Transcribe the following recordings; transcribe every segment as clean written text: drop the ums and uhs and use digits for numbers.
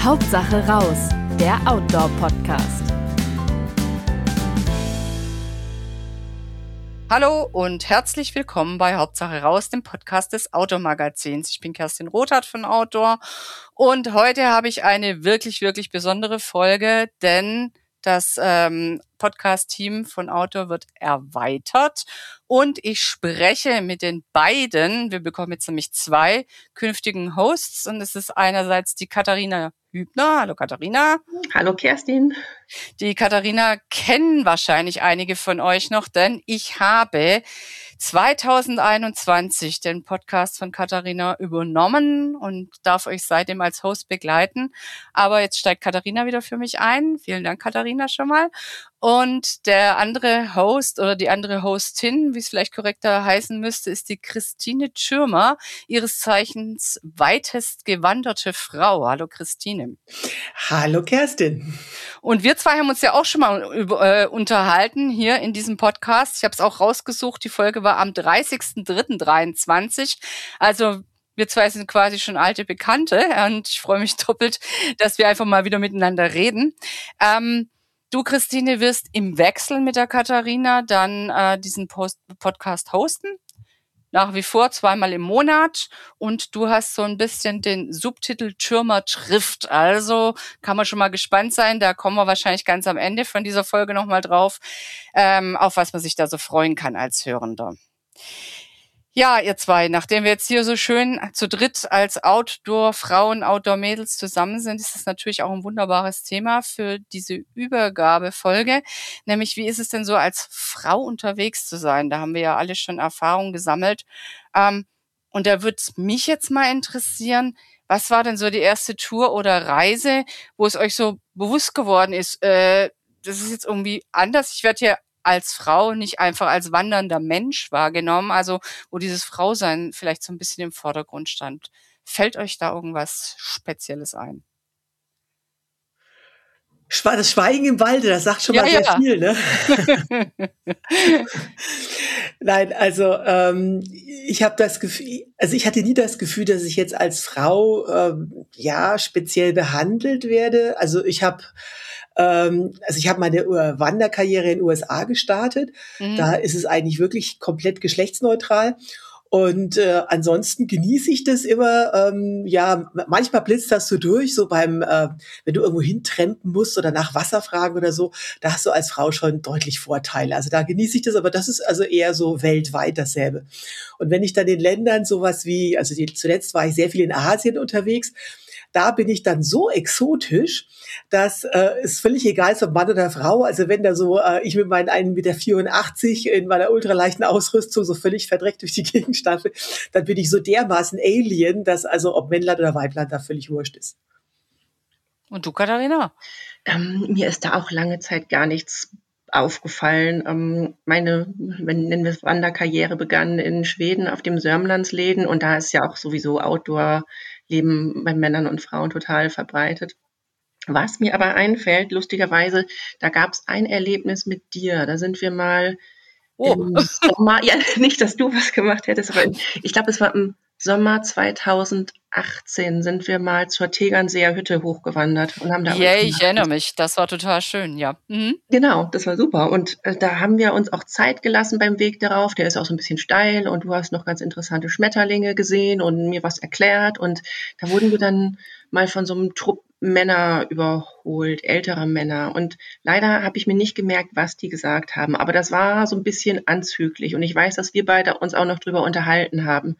Hauptsache raus, der Outdoor-Podcast. Hallo und herzlich willkommen bei Hauptsache raus, dem Podcast des Outdoor-Magazins. Ich bin Kerstin Rothardt von Outdoor und heute habe ich eine wirklich, wirklich besondere Folge, denn das Podcast-Team von Outdoor wird erweitert und ich spreche mit den beiden, wir bekommen jetzt nämlich 2 künftigen Hosts und es ist einerseits die Katharina Hübner. Hallo Katharina. Hallo Kerstin. Die Katharina kennen wahrscheinlich einige von euch noch, denn ich habe 2021 den Podcast von Katharina übernommen und darf euch seitdem als Host begleiten. Aber jetzt steigt Katharina wieder für mich ein. Vielen Dank, Katharina, schon mal. Und der andere Host oder die andere Hostin, wie es vielleicht korrekter heißen müsste, ist die Christine Tschirmer, ihres Zeichens weitest gewanderte Frau. Hallo Christine. Hallo Kerstin. Und wir 2 haben uns ja auch schon mal unterhalten hier in diesem Podcast. Ich habe es auch rausgesucht. Die Folge war am 30.03.23. Also wir 2 sind quasi schon alte Bekannte und ich freue mich doppelt, dass wir einfach mal wieder miteinander reden. Du, Christine, wirst im Wechsel mit der Katharina dann diesen Podcast hosten. Nach wie vor 2-mal im Monat und du hast so ein bisschen den Subtitel Tschirmer trifft. Also kann man schon mal gespannt sein, da kommen wir wahrscheinlich ganz am Ende von dieser Folge nochmal drauf, auf was man sich da so freuen kann als Hörender. Ja, ihr 2, nachdem wir jetzt hier so schön zu dritt als Outdoor-Frauen, Outdoor-Mädels zusammen sind, ist das natürlich auch ein wunderbares Thema für diese Übergabefolge. Nämlich, wie ist es denn so, als Frau unterwegs zu sein? Da haben wir ja alle schon Erfahrungen gesammelt. Und da würde mich jetzt mal interessieren, was war denn so die erste Tour oder Reise, wo es euch so bewusst geworden ist, das ist jetzt irgendwie anders. Ich werde hier als Frau nicht einfach als wandernder Mensch wahrgenommen, also wo dieses Frausein vielleicht so ein bisschen im Vordergrund stand. Fällt euch da irgendwas Spezielles ein? Das Schweigen im Walde, das sagt schon mal sehr viel, ne? Nein, also ich habe das Gefühl, also ich hatte nie das Gefühl, dass ich jetzt als Frau speziell behandelt werde. Also ich habe meine Wanderkarriere in den USA gestartet. Da ist es eigentlich wirklich komplett geschlechtsneutral. Und ansonsten genieße ich das immer. Manchmal blitzt das so durch, so beim, wenn du irgendwo hintrampen musst oder nach Wasser fragen oder so, da hast du als Frau schon deutlich Vorteile. Also da genieße ich das, aber das ist also eher so weltweit dasselbe. Und wenn ich dann in Ländern sowas wie, zuletzt war ich sehr viel in Asien unterwegs, da bin ich dann so exotisch, dass es völlig egal ist, ob Mann oder Frau. Also wenn da so ich mit meinen 1,84 Meter in meiner ultraleichten Ausrüstung so völlig verdreckt durch die Gegend staffel, dann bin ich so dermaßen Alien, dass also ob Männlein oder Weiblein da völlig wurscht ist. Und du, Katharina? Mir ist da auch lange Zeit gar nichts aufgefallen. Meine Wanderkarriere begann in Schweden auf dem Sörmlandsläden und da ist ja auch sowieso Outdoor-Leben bei Männern und Frauen total verbreitet. Was mir aber einfällt, lustigerweise, da gab es ein Erlebnis mit dir. Da sind wir mal im Sommer, ja, nicht, dass du was gemacht hättest, aber ich glaube, es war im Sommer 2018 sind wir mal zur Tegernseer Hütte hochgewandert und haben da ich erinnere mich, das war total schön, ja. Mhm. Genau, das war super und da haben wir uns auch Zeit gelassen beim Weg darauf, der ist auch so ein bisschen steil und du hast noch ganz interessante Schmetterlinge gesehen und mir was erklärt und da wurden wir dann mal von so einem Trupp Männer überholt, ältere Männer und leider habe ich mir nicht gemerkt, was die gesagt haben, aber das war so ein bisschen anzüglich und ich weiß, dass wir beide uns auch noch drüber unterhalten haben.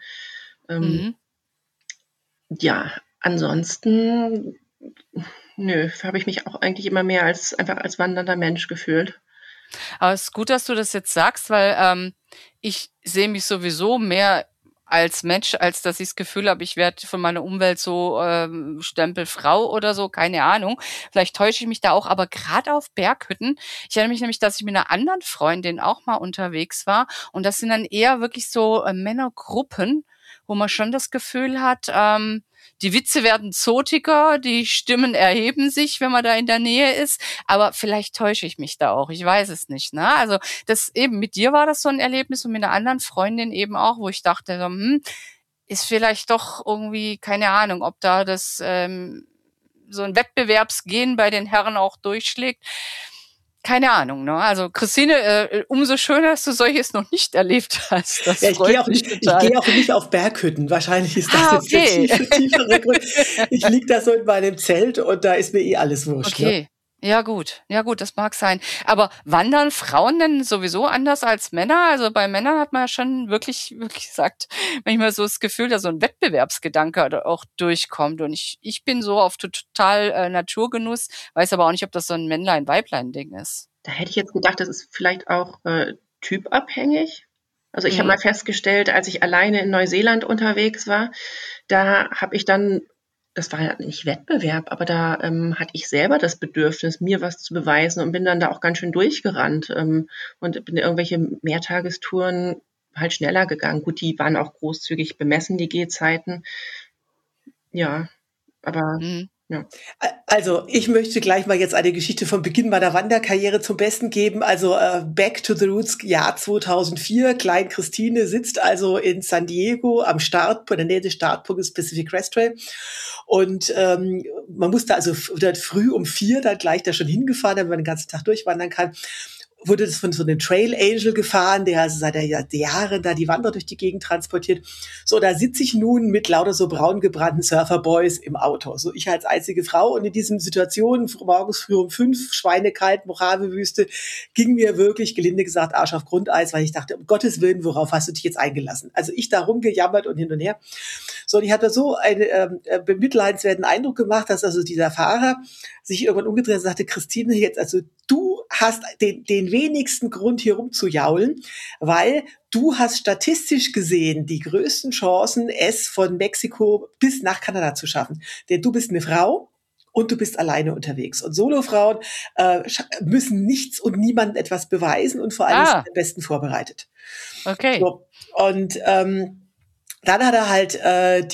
Ja, ansonsten, habe ich mich auch eigentlich immer mehr einfach als wandernder Mensch gefühlt. Aber es ist gut, dass du das jetzt sagst, weil ich sehe mich sowieso mehr als Mensch, als dass ich das Gefühl habe, ich werde von meiner Umwelt so Stempel Frau oder so, keine Ahnung. Vielleicht täusche ich mich da auch, aber gerade auf Berghütten, ich erinnere mich nämlich, dass ich mit einer anderen Freundin auch mal unterwegs war und das sind dann eher wirklich so Männergruppen, wo man schon das Gefühl hat, die Witze werden zotiger, die Stimmen erheben sich, wenn man da in der Nähe ist, aber vielleicht täusche ich mich da auch, ich weiß es nicht, ne? Also das eben, mit dir war das so ein Erlebnis und mit einer anderen Freundin eben auch, wo ich dachte, ist vielleicht doch irgendwie, keine Ahnung, ob da das so ein Wettbewerbsgen bei den Herren auch durchschlägt. Keine Ahnung, ne? Also Christine, umso schöner, dass du solches noch nicht erlebt hast. Das ich gehe total. auch nicht auf Berghütten. Wahrscheinlich ist das jetzt okay. der tiefere Grund. Ich liege da so in meinem Zelt und da ist mir alles wurscht. Okay. Ne? Ja gut, das mag sein. Aber wandern Frauen denn sowieso anders als Männer? Also bei Männern hat man ja schon wirklich gesagt, manchmal so das Gefühl, dass so ein Wettbewerbsgedanke auch durchkommt. Und ich bin so auf total Naturgenuss, weiß aber auch nicht, ob das so ein Männlein-Weiblein-Ding ist. Da hätte ich jetzt gedacht, das ist vielleicht auch typabhängig. Also ich habe mal festgestellt, als ich alleine in Neuseeland unterwegs war, da habe ich dann, das war ja nicht Wettbewerb, aber da hatte ich selber das Bedürfnis, mir was zu beweisen und bin dann da auch ganz schön durchgerannt und bin irgendwelche Mehrtagestouren halt schneller gegangen. Gut, die waren auch großzügig bemessen, die Gehzeiten. Ja, aber ja. Also, ich möchte gleich mal jetzt eine Geschichte vom Beginn meiner Wanderkarriere zum Besten geben. Also, Back to the Roots, Jahr 2004. Klein Christine sitzt also in San Diego am Startpunkt, in der Nähe des Startpunktes Pacific Crest Trail. Und man musste also früh um 4 dann gleich da schon hingefahren, damit man den ganzen Tag durchwandern kann. Wurde das von so einem Trail Angel gefahren, der also seit Jahren da die Wanderer durch die Gegend transportiert. So, da sitze ich nun mit lauter so braun gebrannten Surferboys im Auto. So, ich als einzige Frau und in diesen Situationen, morgens früh um 5, schweinekalt, Mojave-Wüste, ging mir wirklich, gelinde gesagt, Arsch auf Grundeis, weil ich dachte, um Gottes Willen, worauf hast du dich jetzt eingelassen? Also ich da rumgejammert und hin und her. So, und ich hatte so einen bemitleidenswerten Eindruck gemacht, dass also dieser Fahrer sich irgendwann umgedreht und sagte, Christine, jetzt, also du hast den wenigsten Grund, hier rumzujaulen, weil du hast statistisch gesehen die größten Chancen, es von Mexiko bis nach Kanada zu schaffen. Denn du bist eine Frau und du bist alleine unterwegs. Und Solofrauen müssen nichts und niemandem etwas beweisen und vor allem sind am besten vorbereitet. Okay. So, und dann hat er halt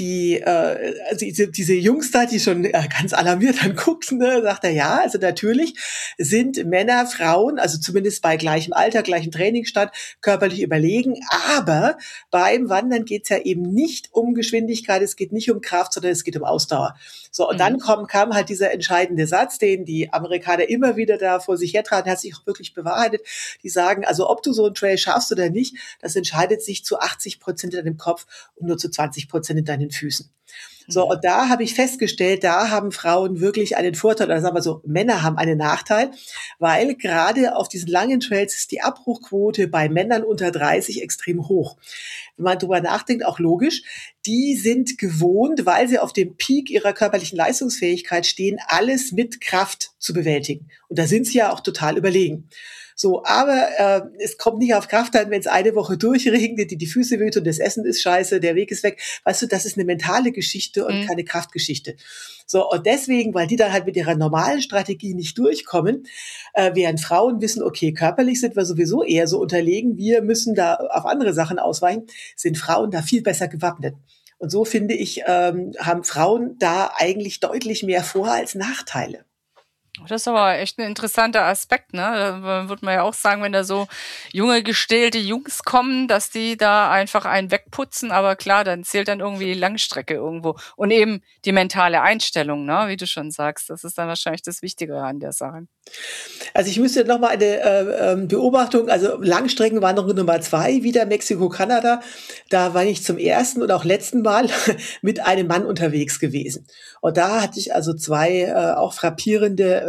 also diese Jungs da, die schon ganz alarmiert dann guckten, ne, sagt er, ja, also natürlich sind Männer, Frauen, also zumindest bei gleichem Alter, gleichem Trainingsstand, körperlich überlegen, aber beim Wandern geht's ja eben nicht um Geschwindigkeit, es geht nicht um Kraft, sondern es geht um Ausdauer. So, und dann kam halt dieser entscheidende Satz, den die Amerikaner immer wieder da vor sich hertragen, hat sich auch wirklich bewahrheitet. Die sagen, also ob du so einen Trail schaffst oder nicht, das entscheidet sich zu 80% in deinem Kopf und nur zu 20% in deinen Füßen. So, und da habe ich festgestellt, da haben Frauen wirklich einen Vorteil, oder sagen wir so, Männer haben einen Nachteil, weil gerade auf diesen langen Trails ist die Abbruchquote bei Männern unter 30 extrem hoch. Wenn man drüber nachdenkt, auch logisch, die sind gewohnt, weil sie auf dem Peak ihrer körperlichen Leistungsfähigkeit stehen, alles mit Kraft zu bewältigen. Und da sind sie ja auch total überlegen. So, aber es kommt nicht auf Kraft an, wenn es eine Woche durchregnet, die Füße wehtun, das Essen ist scheiße, der Weg ist weg. Weißt du, das ist eine mentale Geschichte und keine Kraftgeschichte. So, und deswegen, weil die dann halt mit ihrer normalen Strategie nicht durchkommen, während Frauen wissen, okay, körperlich sind wir sowieso eher so unterlegen, wir müssen da auf andere Sachen ausweichen, sind Frauen da viel besser gewappnet. Und so finde ich, haben Frauen da eigentlich deutlich mehr Vor- als Nachteile. Das ist aber echt ein interessanter Aspekt, ne? Da würde man ja auch sagen, wenn da so junge, gestählte Jungs kommen, dass die da einfach einen wegputzen, aber klar, dann zählt dann irgendwie die Langstrecke irgendwo. Und eben die mentale Einstellung, ne? Wie du schon sagst, das ist dann wahrscheinlich das Wichtigere an der Sache. Also ich müsste noch mal eine Beobachtung, also Langstreckenwanderung Nummer 2, wieder Mexiko-Kanada. Da war ich zum ersten und auch letzten Mal mit einem Mann unterwegs gewesen. Und da hatte ich also zwei auch frappierende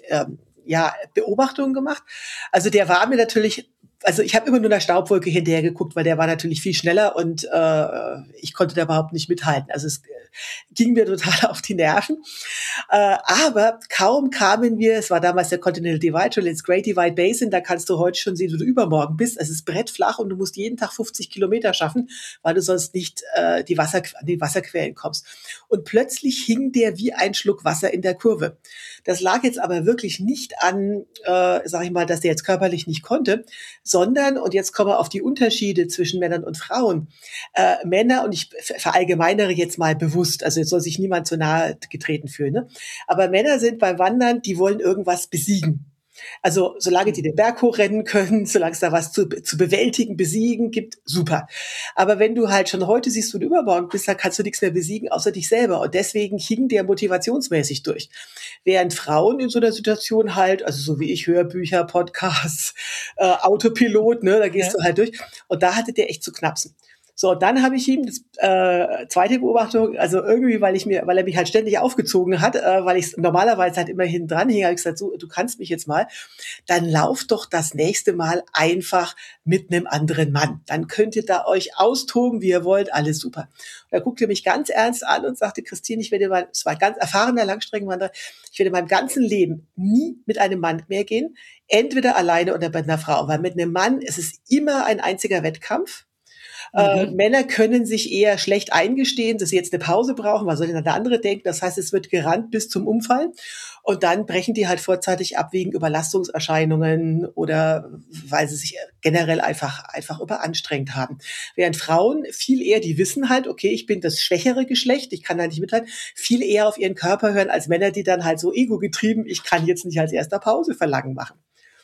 Beobachtungen gemacht. Also der war mir natürlich, also ich habe immer nur einer Staubwolke hinterher geguckt, weil der war natürlich viel schneller und ich konnte da überhaupt nicht mithalten. Also es ging mir total auf die Nerven. Aber kaum kamen wir, es war damals der Continental Divide Trail ins Great Divide Basin, da kannst du heute schon sehen, wo du übermorgen bist. Es ist brettflach und du musst jeden Tag 50 Kilometer schaffen, weil du sonst nicht an die Wasserquellen kommst. Und plötzlich hing der wie ein Schluck Wasser in der Kurve. Das lag jetzt aber wirklich nicht an, sag ich mal, dass der jetzt körperlich nicht konnte, sondern, und jetzt kommen wir auf die Unterschiede zwischen Männern und Frauen. Männer, und ich verallgemeinere jetzt mal bewusst, also jetzt soll sich niemand zu nahe getreten fühlen, ne? Aber Männer sind beim Wandern, die wollen irgendwas besiegen. Also solange die den Berg hochrennen können, solange es da was zu bewältigen, besiegen gibt, super. Aber wenn du halt schon heute siehst und übermorgen bist, dann kannst du nichts mehr besiegen, außer dich selber. Und deswegen hing der motivationsmäßig durch. Während Frauen in so einer Situation halt, also so wie ich, Hörbücher, Podcasts, Autopilot, ne, da gehst du halt durch. Und da hatte der echt zu knapsen. So, dann habe ich ihm das zweite Beobachtung, also irgendwie, weil er mich halt ständig aufgezogen hat, weil ich normalerweise halt immer hinten dran hing, habe ich gesagt, so, du kannst mich jetzt mal, dann lauft doch das nächste Mal einfach mit einem anderen Mann. Dann könnt ihr da euch austoben, wie ihr wollt, alles super. Und er guckte mich ganz ernst an und sagte, Christine, es war ein ganz erfahrener Langstreckenwanderer, ich werde in meinem ganzen Leben nie mit einem Mann mehr gehen, entweder alleine oder bei einer Frau, weil mit einem Mann ist es immer ein einziger Wettkampf. Männer können sich eher schlecht eingestehen, dass sie jetzt eine Pause brauchen, was soll denn der andere denken? Das heißt, es wird gerannt bis zum Umfall und dann brechen die halt vorzeitig ab wegen Überlastungserscheinungen oder weil sie sich generell einfach überanstrengt haben. Während Frauen viel eher, die wissen halt, okay, ich bin das schwächere Geschlecht, ich kann da nicht mithalten, viel eher auf ihren Körper hören als Männer, die dann halt so ego-getrieben, ich kann jetzt nicht als erster Pause verlangen machen.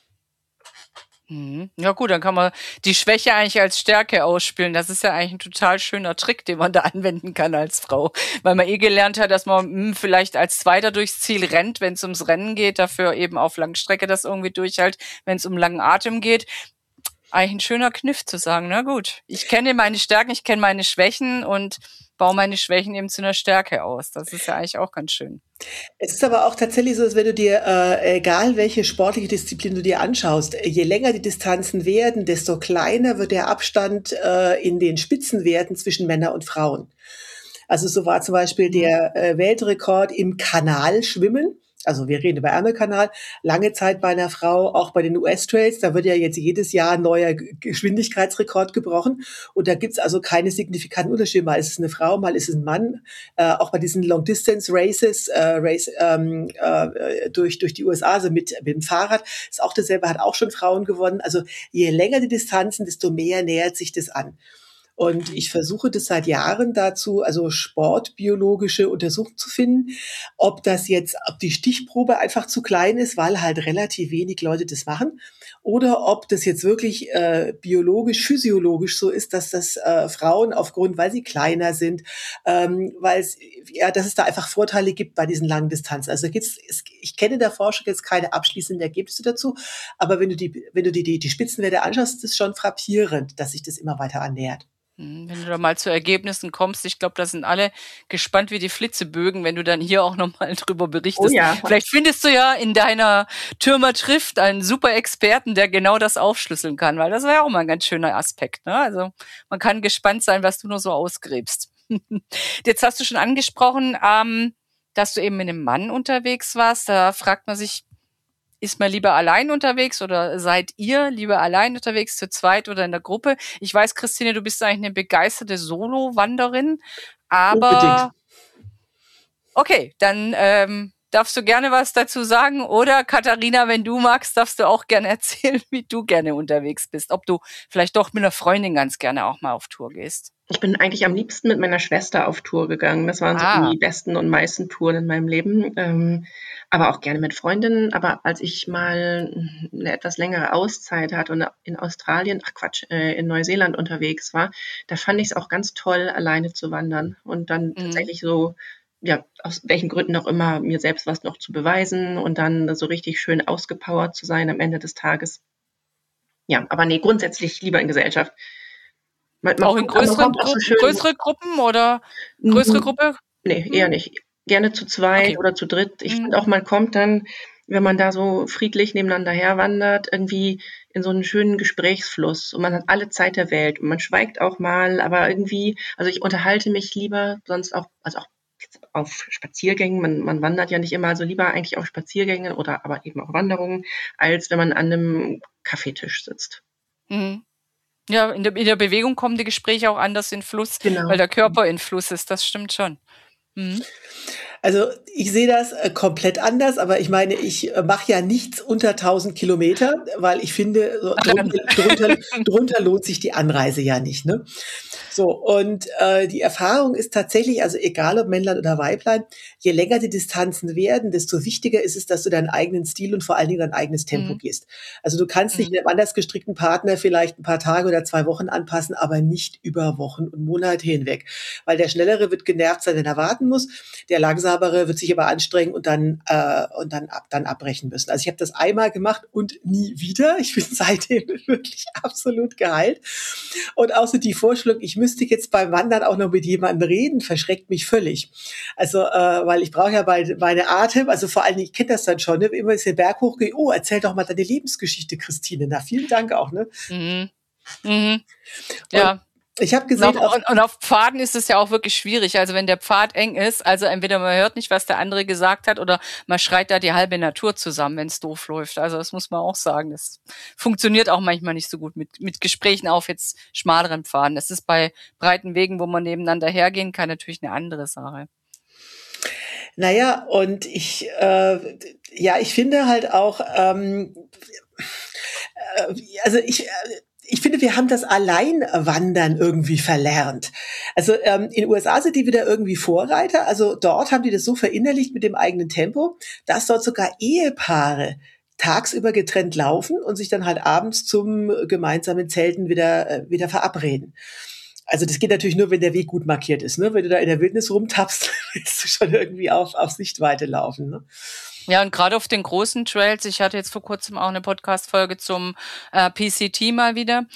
Ja gut, dann kann man die Schwäche eigentlich als Stärke ausspielen. Das ist ja eigentlich ein total schöner Trick, den man da anwenden kann als Frau. Weil man gelernt hat, dass man vielleicht als Zweiter durchs Ziel rennt, wenn es ums Rennen geht, dafür eben auf Langstrecke das irgendwie durchhält, wenn es um langen Atem geht. Eigentlich ein schöner Kniff zu sagen, na gut, ich kenne meine Stärken, ich kenne meine Schwächen und baue meine Schwächen eben zu einer Stärke aus. Das ist ja eigentlich auch ganz schön. Es ist aber auch tatsächlich so, dass wenn du dir, egal welche sportliche Disziplin du dir anschaust, je länger die Distanzen werden, desto kleiner wird der Abstand in den Spitzenwerten zwischen Männern und Frauen. Also so war zum Beispiel der Weltrekord im Kanalschwimmen. Also wir reden über Ärmelkanal, lange Zeit bei einer Frau, auch bei den US-Trails, da wird ja jetzt jedes Jahr ein neuer Geschwindigkeitsrekord gebrochen und da gibt's also keine signifikanten Unterschiede. Mal ist es eine Frau, mal ist es ein Mann. Auch bei diesen Long-Distance-Races durch die USA, also mit dem Fahrrad, ist auch dasselbe, hat auch schon Frauen gewonnen. Also je länger die Distanzen, desto mehr nähert sich das an. Und ich versuche das seit Jahren dazu, also sportbiologische Untersuchungen zu finden, ob die Stichprobe einfach zu klein ist, weil halt relativ wenig Leute das machen, oder ob das jetzt wirklich biologisch, physiologisch so ist, dass das Frauen aufgrund, weil sie kleiner sind, dass es da einfach Vorteile gibt bei diesen langen Distanzen. Also ich kenne in der Forschung jetzt keine abschließenden Ergebnisse dazu, aber wenn du die Spitzenwerte anschaust, ist es schon frappierend, dass sich das immer weiter annähert. Wenn du da mal zu Ergebnissen kommst, ich glaube, da sind alle gespannt wie die Flitzebögen, wenn du dann hier auch nochmal drüber berichtest. Oh ja. Vielleicht findest du ja in deiner Türmer trifft einen super Experten, der genau das aufschlüsseln kann, weil das wäre ja auch mal ein ganz schöner Aspekt, ne? Also man kann gespannt sein, was du nur so ausgräbst. Jetzt hast du schon angesprochen, dass du eben mit einem Mann unterwegs warst. Da fragt man sich, ist man lieber allein unterwegs oder seid ihr lieber allein unterwegs, zu zweit oder in der Gruppe? Ich weiß, Christine, du bist eigentlich eine begeisterte Solo-Wanderin, aber Unbedingt. Okay, dann darfst du gerne was dazu sagen oder Katharina, wenn du magst, darfst du auch gerne erzählen, wie du gerne unterwegs bist, ob du vielleicht doch mit einer Freundin ganz gerne auch mal auf Tour gehst. Ich bin eigentlich am liebsten mit meiner Schwester auf Tour gegangen. Das waren so die besten und meisten Touren in meinem Leben. Aber auch gerne mit Freundinnen. Aber als ich mal eine etwas längere Auszeit hatte und in in Neuseeland unterwegs war, da fand ich es auch ganz toll, alleine zu wandern und dann tatsächlich so, ja, aus welchen Gründen auch immer, mir selbst was noch zu beweisen und dann so richtig schön ausgepowert zu sein am Ende des Tages. Ja, aber nee, grundsätzlich lieber in Gesellschaft. Auch in größere Gruppen oder größere Gruppe? Nee, eher nicht. Gerne zu zweit oder zu dritt. Ich finde auch, man kommt dann, wenn man da so friedlich nebeneinander herwandert, irgendwie in so einen schönen Gesprächsfluss und man hat alle Zeit der Welt und man schweigt auch mal, aber irgendwie, also ich unterhalte mich lieber sonst auch, also auch auf Spaziergängen, man wandert ja nicht immer, also lieber eigentlich auf Spaziergängen oder aber eben auch Wanderungen, als wenn man an einem Kaffeetisch sitzt. Ja, in der Bewegung kommen die Gespräche auch anders in Fluss, Genau. weil der Körper in Fluss ist, das stimmt schon. Mhm. Also ich sehe das komplett anders, aber ich meine, ich mache ja nichts unter 1000 Kilometer, weil ich finde, so drunter lohnt sich die Anreise ja nicht. Ne? So, und die Erfahrung ist tatsächlich, also egal ob Männlein oder Weiblein, je länger die Distanzen werden, desto wichtiger ist es, dass du deinen eigenen Stil und vor allen Dingen dein eigenes Tempo gehst. Also du kannst dich einem anders gestrickten Partner vielleicht ein paar Tage oder 2 Wochen anpassen, aber nicht über Wochen und Monate hinweg. Weil der Schnellere wird genervt sein, wenn er warten muss, der Langsamere wird sich aber anstrengen und dann abbrechen müssen. Also ich habe das einmal gemacht und nie wieder. Ich bin seitdem wirklich absolut geheilt. Und auch so die Vorstellung, ich müsste jetzt beim Wandern auch noch mit jemandem reden, verschreckt mich völlig. Also, weil ich brauche ja meine Atem, also vor allem, ich kenne das dann schon, ne? Immer ist der Berg hochgeht, oh, erzähl doch mal deine Lebensgeschichte, Christine. Na, vielen Dank auch, ne? Mhm. Mhm. Ja. Ich habe gesehen, und auf Pfaden ist es ja auch wirklich schwierig. Also wenn der Pfad eng ist, also entweder man hört nicht, was der andere gesagt hat, oder man schreit da die halbe Natur zusammen, wenn es doof läuft. Also das muss man auch sagen. Das funktioniert auch manchmal nicht so gut mit Gesprächen auf jetzt schmaleren Pfaden. Das ist bei breiten Wegen, wo man nebeneinander hergehen kann, natürlich eine andere Sache. Naja, und ich finde halt auch, ich finde, wir haben das Alleinwandern irgendwie verlernt. Also in den USA sind die wieder irgendwie Vorreiter. Also dort haben die das so verinnerlicht mit dem eigenen Tempo, dass dort sogar Ehepaare tagsüber getrennt laufen und sich dann halt abends zum gemeinsamen Zelten wieder verabreden. Also das geht natürlich nur, wenn der Weg gut markiert ist. Ne? Wenn du da in der Wildnis rumtappst, willst du schon irgendwie auf Sichtweite laufen. Ne? Ja, und gerade auf den großen Trails, ich hatte jetzt vor kurzem auch eine Podcast-Folge zum PCT mal wieder,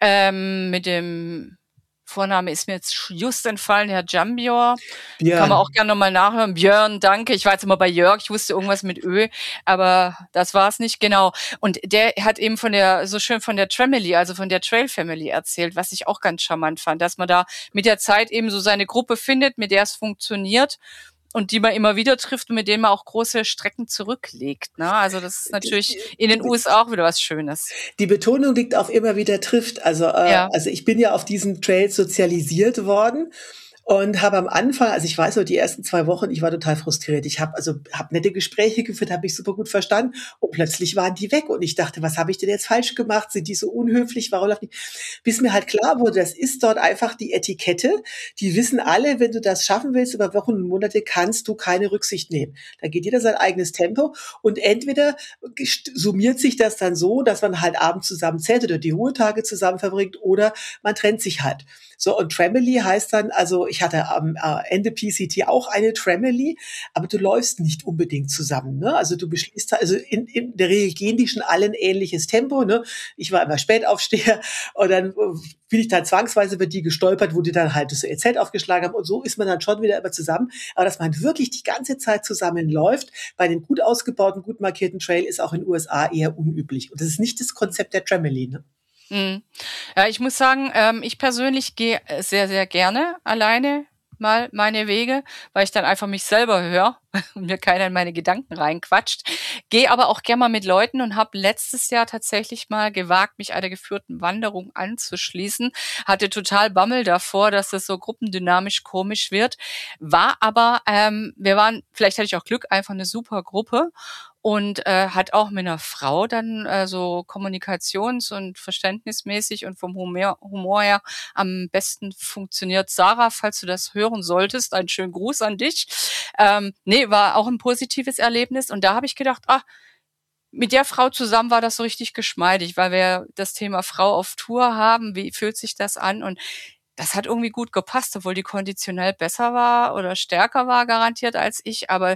mit dem Vorname ist mir jetzt just entfallen, Herr Jambior. Kann man auch gerne nochmal nachhören. Björn, danke. Ich war jetzt immer bei Jörg, ich wusste irgendwas mit Ö, aber das war es nicht genau. Und der hat eben so schön von der Tramily, also von der Trail Family erzählt, was ich auch ganz charmant fand, dass man da mit der Zeit eben so seine Gruppe findet, mit der es funktioniert. Und die man immer wieder trifft und mit denen man auch große Strecken zurücklegt. Ne? Also das ist natürlich in den USA auch wieder was Schönes. Die Betonung liegt auf immer wieder trifft. Also ich bin ja auf diesen Trails sozialisiert worden. Und habe am Anfang, also ich weiß noch, die ersten 2 Wochen, ich war total frustriert. Ich habe nette Gespräche geführt, habe ich super gut verstanden. Und plötzlich waren die weg. Und ich dachte, was habe ich denn jetzt falsch gemacht? Sind die so unhöflich? Warum laufen die? Bis mir halt klar wurde, das ist dort einfach die Etikette. Die wissen alle, wenn du das schaffen willst, über Wochen und Monate kannst du keine Rücksicht nehmen. Da geht jeder sein eigenes Tempo. Und entweder summiert sich das dann so, dass man halt abends zusammen zählt oder die Ruhetage zusammen verbringt, oder man trennt sich halt. So, und Tramily heißt dann, also ich hatte am Ende PCT auch eine Tramily, aber du läufst nicht unbedingt zusammen. Ne? Also du beschließt, also in der Regel gehen die schon alle ein ähnliches Tempo. Ne? Ich war immer Spätaufsteher und dann bin ich dann zwangsweise über die gestolpert, wo die dann halt das Zelt aufgeschlagen haben, und so ist man dann schon wieder immer zusammen. Aber dass man wirklich die ganze Zeit zusammen läuft, bei einem gut ausgebauten, gut markierten Trail, ist auch in den USA eher unüblich. Und das ist nicht das Konzept der Tramily. Ne? Ja, ich muss sagen, ich persönlich gehe sehr, sehr gerne alleine mal meine Wege, weil ich dann einfach mich selber höre und mir keiner in meine Gedanken reinquatscht. Gehe aber auch gerne mal mit Leuten und habe letztes Jahr tatsächlich mal gewagt, mich einer geführten Wanderung anzuschließen. Hatte total Bammel davor, dass das so gruppendynamisch komisch wird. War aber, vielleicht hatte ich auch Glück, einfach eine super Gruppe. Und hat auch mit einer Frau dann so kommunikations- und verständnismäßig und vom Humor her am besten funktioniert. Sarah, falls du das hören solltest, einen schönen Gruß an dich. War auch ein positives Erlebnis. Und da habe ich gedacht, mit der Frau zusammen war das so richtig geschmeidig, weil wir das Thema Frau auf Tour haben. Wie fühlt sich das an? Und das hat irgendwie gut gepasst, obwohl die konditionell besser war oder stärker war garantiert als ich. Aber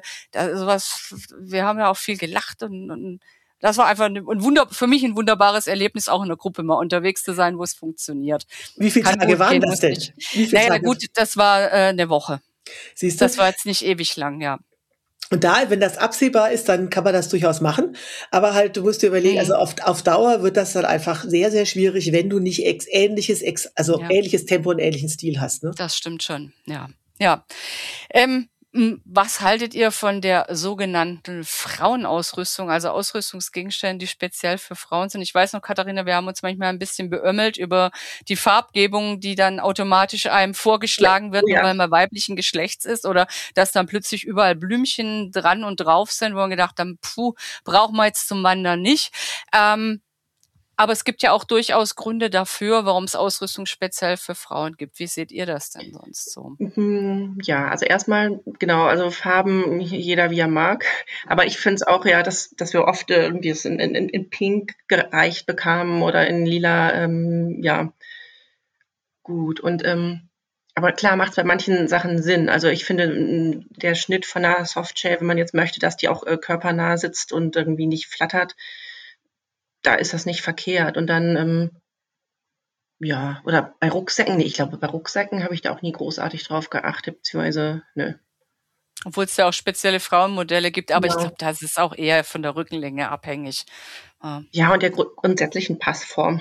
wir haben ja auch viel gelacht und das war einfach für mich ein wunderbares Erlebnis, auch in der Gruppe mal unterwegs zu sein, wo es funktioniert. Wie viele Tage waren das denn? Das war eine Woche. Siehst du? Das war jetzt nicht ewig lang, ja. Und da, wenn das absehbar ist, dann kann man das durchaus machen. Aber halt, du musst dir überlegen, also auf Dauer wird das dann einfach sehr, sehr schwierig, wenn du nicht ähnliches Tempo und ähnlichen Stil hast. Ne? Das stimmt schon, ja. Ja. Was haltet ihr von der sogenannten Frauenausrüstung, also Ausrüstungsgegenstände, die speziell für Frauen sind? Ich weiß noch, Katharina, wir haben uns manchmal ein bisschen beömmelt über die Farbgebung, die dann automatisch einem vorgeschlagen wird, nur weil man weiblichen Geschlechts ist, oder dass dann plötzlich überall Blümchen dran und drauf sind, wo man gedacht haben, brauchen wir jetzt zum Wandern nicht. Aber es gibt ja auch durchaus Gründe dafür, warum es Ausrüstung speziell für Frauen gibt. Wie seht ihr das denn sonst so? Ja, also erstmal, genau, also Farben, jeder wie er mag. Aber ich finde es auch, ja, dass wir oft irgendwie es in Pink gereicht bekamen oder in Lila, ja, gut. Und aber klar macht es bei manchen Sachen Sinn. Also ich finde, der Schnitt von einer Softshell, wenn man jetzt möchte, dass die auch körpernah sitzt und irgendwie nicht flattert, da ist das nicht verkehrt. Und dann, ja, oder bei Rucksäcken, nee, ich glaube, bei Rucksäcken habe ich da auch nie großartig drauf geachtet, beziehungsweise, ne. Obwohl es ja auch spezielle Frauenmodelle gibt, aber ich Ja. glaube, das ist auch eher von der Rückenlänge abhängig. Ja, und der grundsätzlichen Passform.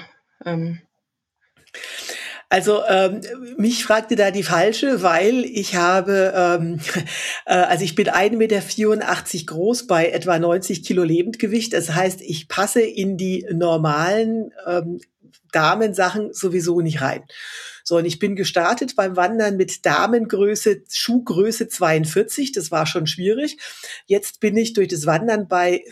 Also mich fragte da die Falsche, weil ich habe, also ich bin 1,84 Meter groß bei etwa 90 Kilo Lebendgewicht. Das heißt, ich passe in die normalen Damensachen sowieso nicht rein. So, und ich bin gestartet beim Wandern mit Damengröße, Schuhgröße 42. Das war schon schwierig. Jetzt bin ich durch das Wandern bei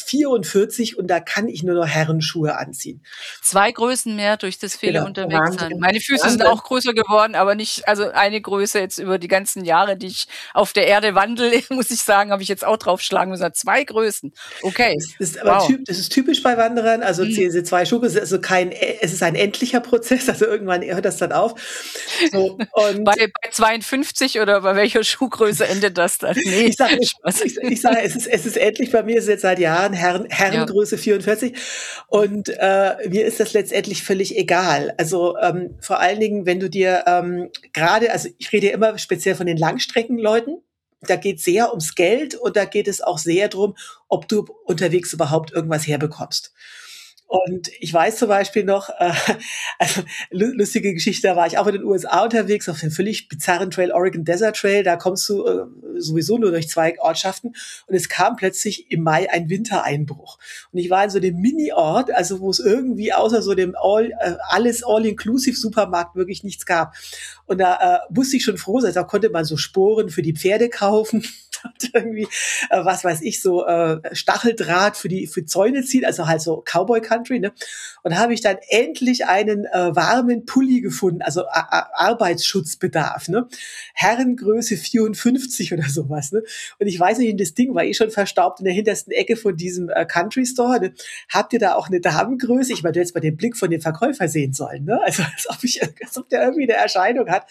44 und da kann ich nur noch Herrenschuhe anziehen. 2 Größen mehr durch das viele Genau. unterwegs sein. Meine Füße sind auch größer geworden, aber nicht, also eine Größe jetzt über die ganzen Jahre, die ich auf der Erde wandle, muss ich sagen, habe ich jetzt auch draufschlagen müssen. 2 Größen. Okay. Das ist aber das ist typisch bei Wanderern. Also diese 2 Schuhe, es ist also es ist ein endlicher Prozess. Also irgendwann hört das dann auf. So, und bei 52 oder bei welcher Schuhgröße endet das dann? Nee, ich sage, es ist endlich, bei mir ist es jetzt seit Jahren Herrengröße 44 und mir ist das letztendlich völlig egal. Also vor allen Dingen, wenn du dir gerade, also ich rede ja immer speziell von den Langstreckenleuten, da geht es sehr ums Geld und da geht es auch sehr drum, ob du unterwegs überhaupt irgendwas herbekommst. Und ich weiß zum Beispiel noch, also lustige Geschichte, da war ich auch in den USA unterwegs auf dem völlig bizarren Trail, Oregon Desert Trail, da kommst du sowieso nur durch 2 Ortschaften und es kam plötzlich im Mai ein Wintereinbruch. Und ich war in so einem Mini-Ort, also wo es irgendwie außer so dem alles All-Inclusive-Supermarkt wirklich nichts gab. Und da musste ich schon froh sein, da konnte man so Sporen für die Pferde kaufen. Und irgendwie, was weiß ich, so Stacheldraht für Zäune ziehen, also halt so Cowboy Country, ne? Und da habe ich dann endlich einen warmen Pulli gefunden, also Arbeitsschutzbedarf, ne? Herrengröße 54 oder sowas, ne? Und ich weiß nicht, das Ding war schon verstaubt in der hintersten Ecke von diesem Country Store, ne? Habt ihr da auch eine Damengröße? Ich meine, du hättest mal den Blick von dem Verkäufer sehen sollen, ne? Also als ob der irgendwie eine Erscheinung hat.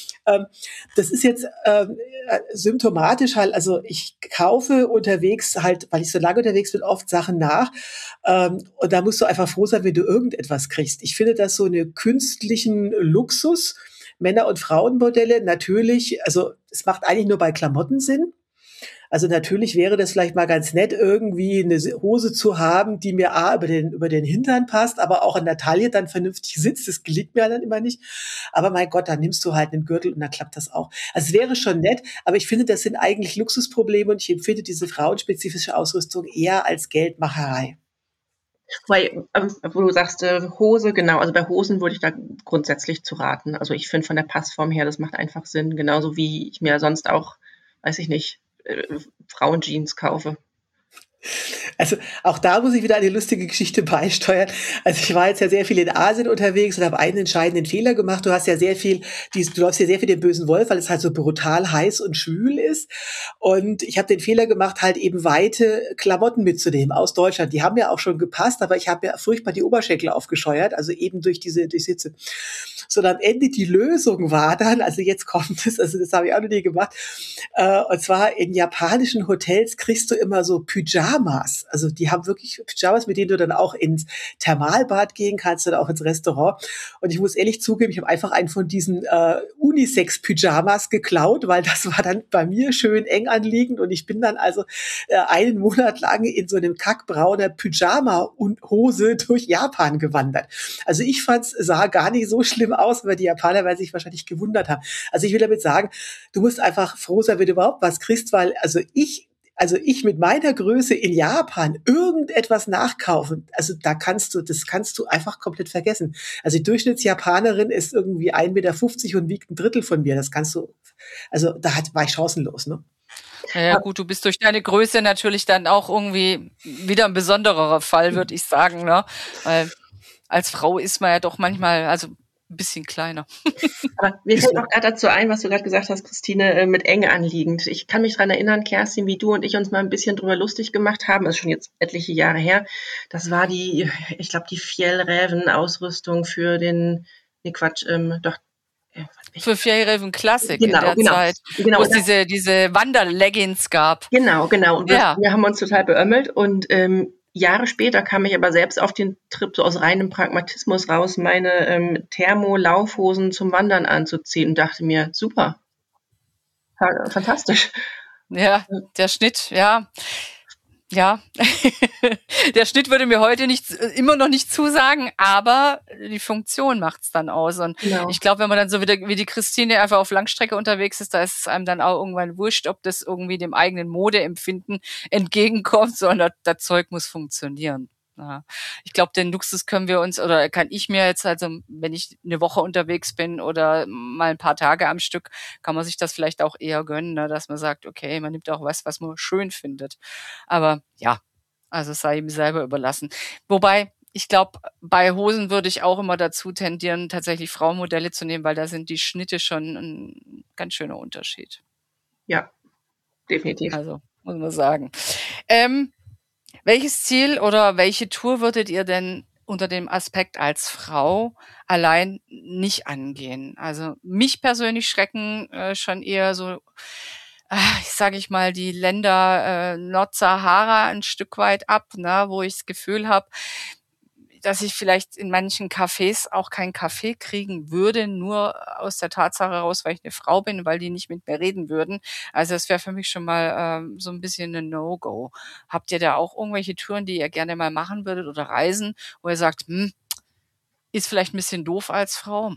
Das ist jetzt symptomatisch halt, also ich kaufe unterwegs halt, weil ich so lange unterwegs bin, oft Sachen nach und da musst du einfach froh sein, wenn du irgendetwas kriegst. Ich finde das so eine künstlichen Luxus, Männer- und Frauenmodelle, natürlich, also es macht eigentlich nur bei Klamotten Sinn. Also natürlich wäre das vielleicht mal ganz nett, irgendwie eine Hose zu haben, die mir über den Hintern passt, aber auch an der Taille dann vernünftig sitzt. Das gelingt mir dann immer nicht. Aber mein Gott, dann nimmst du halt einen Gürtel und dann klappt das auch. Also es wäre schon nett, aber ich finde, das sind eigentlich Luxusprobleme und ich empfinde diese frauenspezifische Ausrüstung eher als Geldmacherei. Weil, wo du sagst, Hose, genau, also bei Hosen würde ich da grundsätzlich zu raten. Also ich finde von der Passform her, das macht einfach Sinn. Genauso wie ich mir sonst auch, weiß ich nicht, Frauenjeans kaufe. Also auch da muss ich wieder eine lustige Geschichte beisteuern. Also ich war jetzt ja sehr viel in Asien unterwegs und habe einen entscheidenden Fehler gemacht. Du läufst ja sehr viel den bösen Wolf, weil es halt so brutal heiß und schwül ist. Und ich habe den Fehler gemacht, halt eben weite Klamotten mitzunehmen aus Deutschland. Die haben ja auch schon gepasst, aber ich habe ja furchtbar die Oberschenkel aufgescheuert, also eben durch Sitze. So, am Ende die Lösung war dann, also jetzt kommt es, also das habe ich auch noch nie gemacht, und zwar in japanischen Hotels kriegst du immer so Pyjama Pyjamas. Also die haben wirklich Pyjamas, mit denen du dann auch ins Thermalbad gehen kannst oder auch ins Restaurant. Und ich muss ehrlich zugeben, ich habe einfach einen von diesen Unisex-Pyjamas geklaut, weil das war dann bei mir schön eng anliegend und ich bin dann also einen Monat lang in so einem kackbrauner Pyjama und Hose durch Japan gewandert. Also ich fand's, sah gar nicht so schlimm aus, aber die Japaner werden sich wahrscheinlich gewundert haben. Also ich will damit sagen, du musst einfach froh sein, wenn du überhaupt was kriegst, weil ich mit meiner Größe in Japan irgendetwas nachkaufen, also das kannst du einfach komplett vergessen. Also die Durchschnittsjapanerin ist irgendwie 1,50 Meter und wiegt ein Drittel von mir. Das kannst du, also war ich chancenlos, ne? Ja, gut, du bist durch deine Größe natürlich dann auch irgendwie wieder ein besonderer Fall, würde ich sagen, ne? Weil als Frau ist man ja doch manchmal, also ein bisschen kleiner. Aber mir fällt auch gerade dazu ein, was du gerade gesagt hast, Christine, mit enge anliegend. Ich kann mich daran erinnern, Kerstin, wie du und ich uns mal ein bisschen drüber lustig gemacht haben. Das ist schon jetzt etliche Jahre her. Das war die Fjällräven-Ausrüstung für Für Fjällräven Classic genau, in der Zeit, wo es diese Wanderleggings gab. Genau. Und wir haben uns total beömmelt und Jahre später kam ich aber selbst auf den Trip, so aus reinem Pragmatismus raus, meine Thermo-Laufhosen zum Wandern anzuziehen und dachte mir, super, fantastisch. Ja, der Schnitt, ja. Der Schnitt würde mir heute immer noch nicht zusagen, aber die Funktion macht's dann aus. Und ich glaube, wenn man dann so wieder wie die Christine einfach auf Langstrecke unterwegs ist, da ist es einem dann auch irgendwann wurscht, ob das irgendwie dem eigenen Modeempfinden entgegenkommt, sondern das Zeug muss funktionieren. Ja. Ich glaube, den Luxus können wir uns, oder kann ich mir jetzt, also wenn ich eine Woche unterwegs bin oder mal ein paar Tage am Stück, kann man sich das vielleicht auch eher gönnen, ne, dass man sagt, okay, man nimmt auch was man schön findet. Aber ja, also es sei ihm selber überlassen. Wobei, ich glaube, bei Hosen würde ich auch immer dazu tendieren, tatsächlich Frauenmodelle zu nehmen, weil da sind die Schnitte schon ein ganz schöner Unterschied. Ja, definitiv. Also, muss man sagen. Welches Ziel oder welche Tour würdet ihr denn unter dem Aspekt als Frau allein nicht angehen? Also mich persönlich schrecken schon eher so, sage ich mal, die Länder Nordsahara ein Stück weit ab, ne, wo ich das Gefühl habe, dass ich vielleicht in manchen Cafés auch keinen Kaffee kriegen würde, nur aus der Tatsache heraus, weil ich eine Frau bin, weil die nicht mit mir reden würden. Also das wäre für mich schon mal so ein bisschen ein No-Go. Habt ihr da auch irgendwelche Touren, die ihr gerne mal machen würdet oder Reisen, wo ihr sagt, ist vielleicht ein bisschen doof als Frau?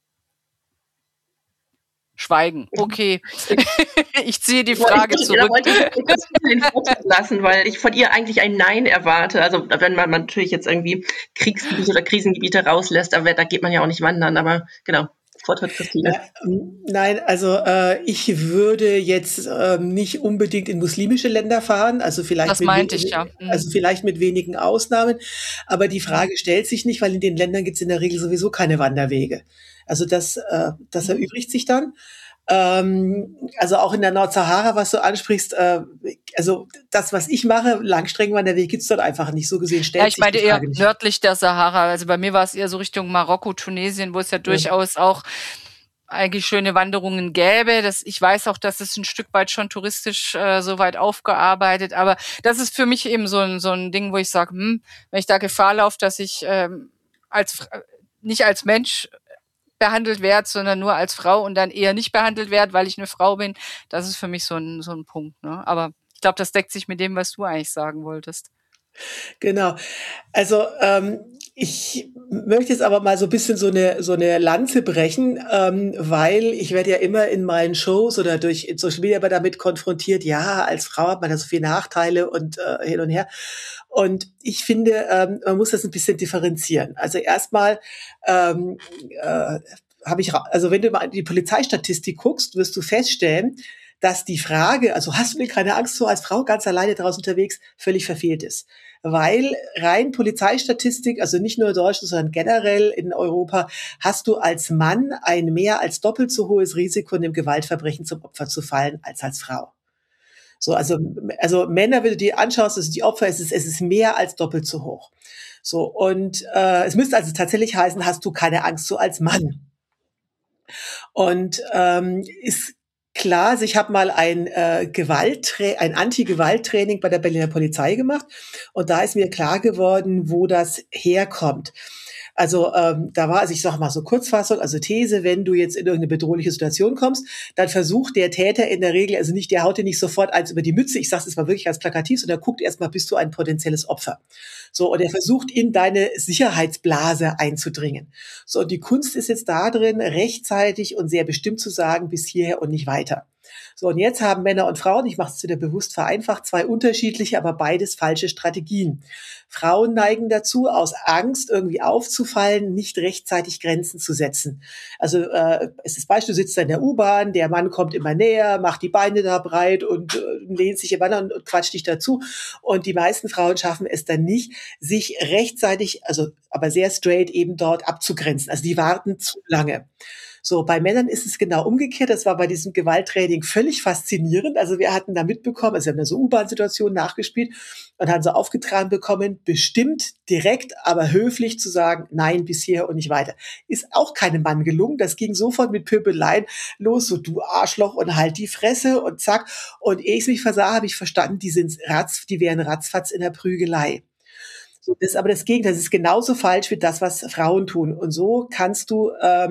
Schweigen. Okay. Ich ziehe die Frage zurück. Da wollte ich den Vortritt lassen, weil ich von ihr eigentlich ein Nein erwarte. Also wenn man natürlich jetzt irgendwie Kriegsgebiete oder Krisengebiete rauslässt, aber da geht man ja auch nicht wandern. Aber genau, Vortritt Christine. Nein, also ich würde jetzt nicht unbedingt in muslimische Länder fahren. Also vielleicht das meinte ich, ja. Also vielleicht mit wenigen Ausnahmen. Aber die Frage stellt sich nicht, weil in den Ländern gibt es in der Regel sowieso keine Wanderwege. Also das erübrigt sich dann. Also auch in der Nordsahara, was du ansprichst, also das, was ich mache, Langstreckenwanderweg gibt's dort einfach nicht. So gesehen stellt sich die Frage eher nicht. Nördlich der Sahara. Also bei mir war es eher so Richtung Marokko, Tunesien, wo es ja durchaus auch eigentlich schöne Wanderungen gäbe. Ich weiß auch, dass es ein Stück weit schon touristisch so weit aufgearbeitet, aber das ist für mich eben so ein Ding, wo ich sage, wenn ich da Gefahr laufe, dass ich nicht als Mensch behandelt werde, sondern nur als Frau und dann eher nicht behandelt werde, weil ich eine Frau bin, das ist für mich so ein Punkt. Ne? Aber ich glaube, das deckt sich mit dem, was du eigentlich sagen wolltest. Genau. Also ich möchte jetzt aber mal so ein bisschen so eine Lanze brechen, weil ich werde ja immer in meinen Shows oder durch Social Media aber damit konfrontiert, ja, als Frau hat man da so viele Nachteile und hin und her. Und ich finde, man muss das ein bisschen differenzieren. Also erstmal also wenn du mal in die Polizeistatistik guckst, wirst du feststellen, dass die Frage, also hast du denn keine Angst, so als Frau ganz alleine draußen unterwegs, völlig verfehlt ist. Weil rein Polizeistatistik, also nicht nur in Deutschland, sondern generell in Europa, hast du als Mann ein mehr als doppelt so hohes Risiko, einem Gewaltverbrechen zum Opfer zu fallen, als Frau. So, also Männer, wenn du dir anschaust, also die Opfer, es ist mehr als doppelt so hoch. So, und es müsste also tatsächlich heißen, hast du keine Angst, so als Mann. Und klar, also ich habe mal ein Anti-Gewalt-Training bei der Berliner Polizei gemacht und da ist mir klar geworden, wo das herkommt. Also da war, also ich sage mal so Kurzfassung, also These, wenn du jetzt in irgendeine bedrohliche Situation kommst, dann versucht der Täter in der Regel, also nicht, der haut dir nicht sofort eins über die Mütze, ich sage es mal wirklich ganz plakativ, sondern guckt erstmal, bist du ein potenzielles Opfer. So, und er versucht in deine Sicherheitsblase einzudringen. So, und die Kunst ist jetzt da drin, rechtzeitig und sehr bestimmt zu sagen, bis hierher und nicht weiter. So, und jetzt haben Männer und Frauen, ich mache es wieder bewusst vereinfacht, zwei unterschiedliche, aber beides falsche Strategien. Frauen neigen dazu, aus Angst irgendwie aufzufallen, nicht rechtzeitig Grenzen zu setzen. Also es ist Beispiel, du sitzt da in der U-Bahn, der Mann kommt immer näher, macht die Beine da breit und lehnt sich immer an und quatscht dich dazu. Und die meisten Frauen schaffen es dann nicht, sich rechtzeitig, also aber sehr straight eben dort abzugrenzen. Also die warten zu lange. So, bei Männern ist es genau umgekehrt. Das war bei diesem Gewalttraining völlig faszinierend. Also wir hatten da mitbekommen, also wir haben da so U-Bahn-Situationen nachgespielt und haben so aufgetragen bekommen, bestimmt, direkt, aber höflich zu sagen, nein, bis hierher und nicht weiter. Ist auch keinem Mann gelungen. Das ging sofort mit Pöbeleien los, so du Arschloch und halt die Fresse und zack. Und ehe ich mich versah, habe ich verstanden, die wären ratzfatz in der Prügelei. So, das ist aber das Gegenteil. Das ist genauso falsch wie das, was Frauen tun. Und so kannst du,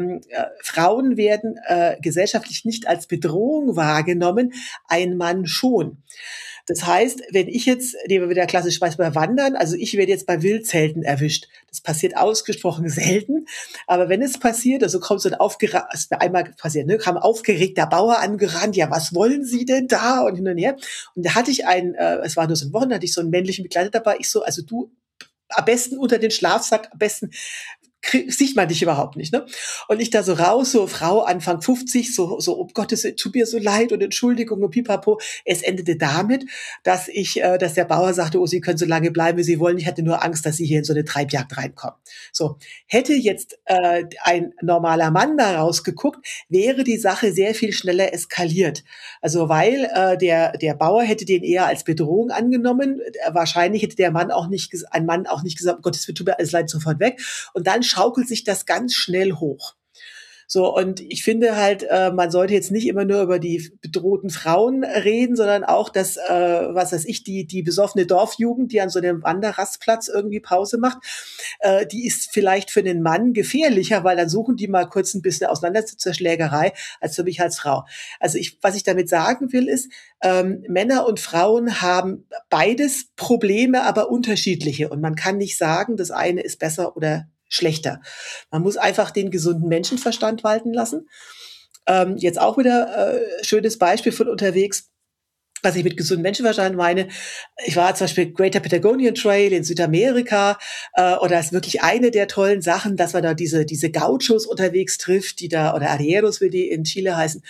Frauen werden gesellschaftlich nicht als Bedrohung wahrgenommen, ein Mann schon. Das heißt, wenn ich jetzt, nehmen wir wieder klassisch Beispiel bei Wandern, also ich werde jetzt bei Wildzelten erwischt. Das passiert ausgesprochen selten. Aber wenn es passiert, also kommt so ein ist mir einmal passiert, ne, kam aufgeregter Bauer angerannt, ja, was wollen Sie denn da? Und hin und her. Und da hatte ich es war nur so ein Wochenende, hatte ich so einen männlichen Begleiter dabei. Ich so, also du, am besten unter den Schlafsack, am besten sieht man dich überhaupt nicht, ne? Und ich da so raus, so Frau Anfang 50, so, um Gottes Willen, tut mir so leid und Entschuldigung und pipapo. Es endete damit, dass der Bauer sagte, oh, Sie können so lange bleiben, wie Sie wollen. Ich hatte nur Angst, dass Sie hier in so eine Treibjagd reinkommen. So. Hätte jetzt ein normaler Mann da rausgeguckt, wäre die Sache sehr viel schneller eskaliert. Also, weil der Bauer hätte den eher als Bedrohung angenommen. Wahrscheinlich hätte ein Mann auch nicht gesagt, um Gottes Willen, tut mir alles leid, sofort weg. Und dann schaukelt sich das ganz schnell hoch. So, und ich finde halt, man sollte jetzt nicht immer nur über die bedrohten Frauen reden, sondern auch das, die besoffene Dorfjugend, die an so einem Wanderrastplatz irgendwie Pause macht, die ist vielleicht für den Mann gefährlicher, weil dann suchen die mal kurz ein bisschen Auseinandersetzung zur Schlägerei, als für mich als Frau. Also was ich damit sagen will, ist, Männer und Frauen haben beides Probleme, aber unterschiedliche. Und man kann nicht sagen, das eine ist besser oder schlechter. Man muss einfach den gesunden Menschenverstand walten lassen. Jetzt auch wieder schönes Beispiel von unterwegs, was ich mit gesundem Menschenverstand meine. Ich war zum Beispiel Greater Patagonian Trail in Südamerika und da ist wirklich eine der tollen Sachen, dass man da diese Gauchos unterwegs trifft, die da, oder Arrieros, wie die in Chile heißen,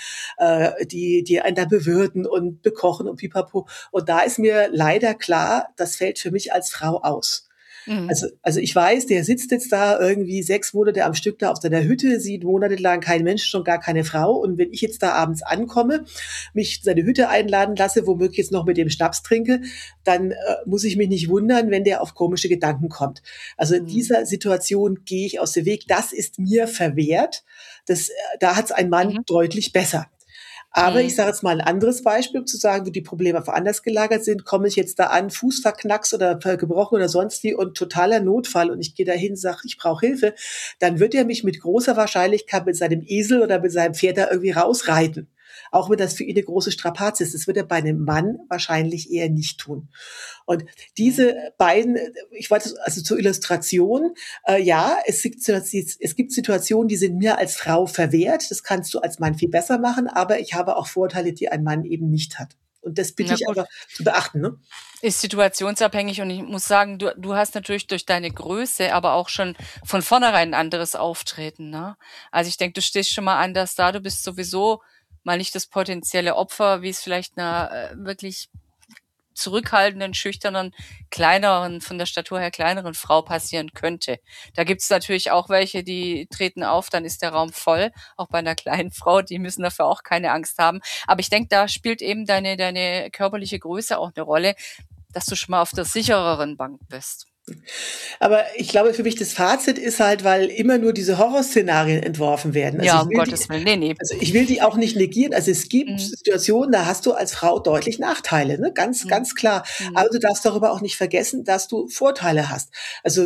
die einen da bewirten und bekochen und pipapo. Und da ist mir leider klar, das fällt für mich als Frau aus. Mhm. Also ich weiß, der sitzt jetzt da irgendwie 6 Monate am Stück da auf seiner Hütte, sieht monatelang keinen Menschen, schon gar keine Frau. Und wenn ich jetzt da abends ankomme, mich in seine Hütte einladen lasse, womöglich jetzt noch mit dem Schnaps trinke, dann muss ich mich nicht wundern, wenn der auf komische Gedanken kommt. Also in dieser Situation gehe ich aus dem Weg. Das ist mir verwehrt. Da hat es ein Mann deutlich besser. Aber ich sage jetzt mal ein anderes Beispiel, um zu sagen, wo die Probleme einfach anders gelagert sind. Komme ich jetzt da an, Fuß verknackst oder gebrochen oder sonst wie und totaler Notfall und ich gehe dahin, sage, ich brauche Hilfe, dann wird er mich mit großer Wahrscheinlichkeit mit seinem Esel oder mit seinem Pferd da irgendwie rausreiten. Auch wenn das für ihn eine große Strapaze ist. Das wird er bei einem Mann wahrscheinlich eher nicht tun. Und diese beiden, ich wollte also zur Illustration, es gibt Situationen, die sind mir als Frau verwehrt. Das kannst du als Mann viel besser machen, aber ich habe auch Vorteile, die ein Mann eben nicht hat. Und das bitte ich einfach zu beachten. Ne? Ist situationsabhängig und ich muss sagen, du hast natürlich durch deine Größe aber auch schon von vornherein ein anderes Auftreten. Ne? Also ich denke, du stehst schon mal anders da, du bist sowieso mal nicht das potenzielle Opfer, wie es vielleicht einer wirklich zurückhaltenden, schüchternen, kleineren, von der Statur her kleineren Frau passieren könnte. Da gibt's natürlich auch welche, die treten auf, dann ist der Raum voll, auch bei einer kleinen Frau, die müssen dafür auch keine Angst haben. Aber ich denke, da spielt eben deine körperliche Größe auch eine Rolle, dass du schon mal auf der sichereren Bank bist. Aber ich glaube, für mich das Fazit ist halt, weil immer nur diese Horrorszenarien entworfen werden. Also Ja, ich um will Gottes Willen. Nee. also ich will die auch nicht negieren. Also es gibt Mhm. Situationen, da hast du als Frau deutlich Nachteile, ne? Ganz, Mhm. ganz klar. Mhm. Aber du darfst darüber auch nicht vergessen, dass du Vorteile hast. Also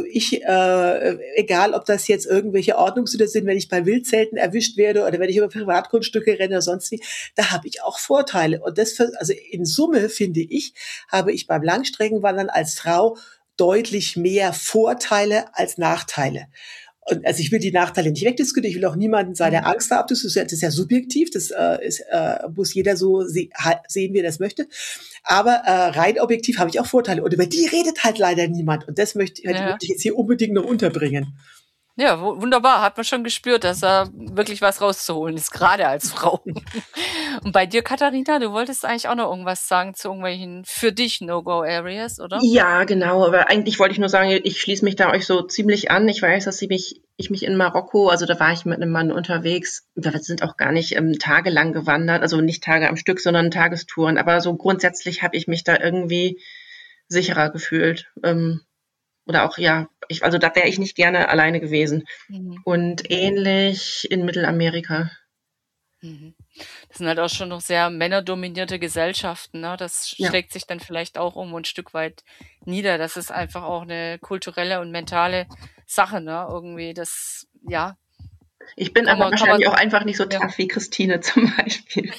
egal ob das jetzt irgendwelche Ordnungshüter sind, wenn ich bei Wildzelten erwischt werde oder wenn ich über Privatgrundstücke renne oder sonst wie, da habe ich auch Vorteile. Und also in Summe, finde ich, habe ich beim Langstreckenwandern als Frau deutlich mehr Vorteile als Nachteile. Und also ich will die Nachteile nicht wegdiskutieren, ich will auch niemanden seine Angst haben, das ist ja subjektiv, das muss jeder so sehen, wie er das möchte. Aber rein objektiv habe ich auch Vorteile und über die redet halt leider niemand und das möchte ich jetzt hier unbedingt noch unterbringen. Ja, wunderbar. Hat man schon gespürt, dass da wirklich was rauszuholen ist, gerade als Frau. Und bei dir, Katharina, du wolltest eigentlich auch noch irgendwas sagen zu irgendwelchen für dich No-Go-Areas, oder? Ja, genau, aber eigentlich wollte ich nur sagen, ich schließe mich da euch so ziemlich an. Ich weiß, dass ich mich in Marokko, also da war ich mit einem Mann unterwegs, wir sind auch gar nicht tagelang gewandert, also nicht Tage am Stück, sondern Tagestouren, aber so grundsätzlich habe ich mich da irgendwie sicherer gefühlt. Oder auch, ja, also da wäre ich nicht gerne alleine gewesen. Mhm. Und ähnlich in Mittelamerika. Mhm. Das sind halt auch schon noch sehr männerdominierte Gesellschaften, ne? Das Ja. schlägt sich dann vielleicht auch irgendwo ein Stück weit nieder. Das ist einfach auch eine kulturelle und mentale Sache, ne? Irgendwie das, ja. Ich bin aber wahrscheinlich auch einfach nicht so tough wie Christine zum Beispiel.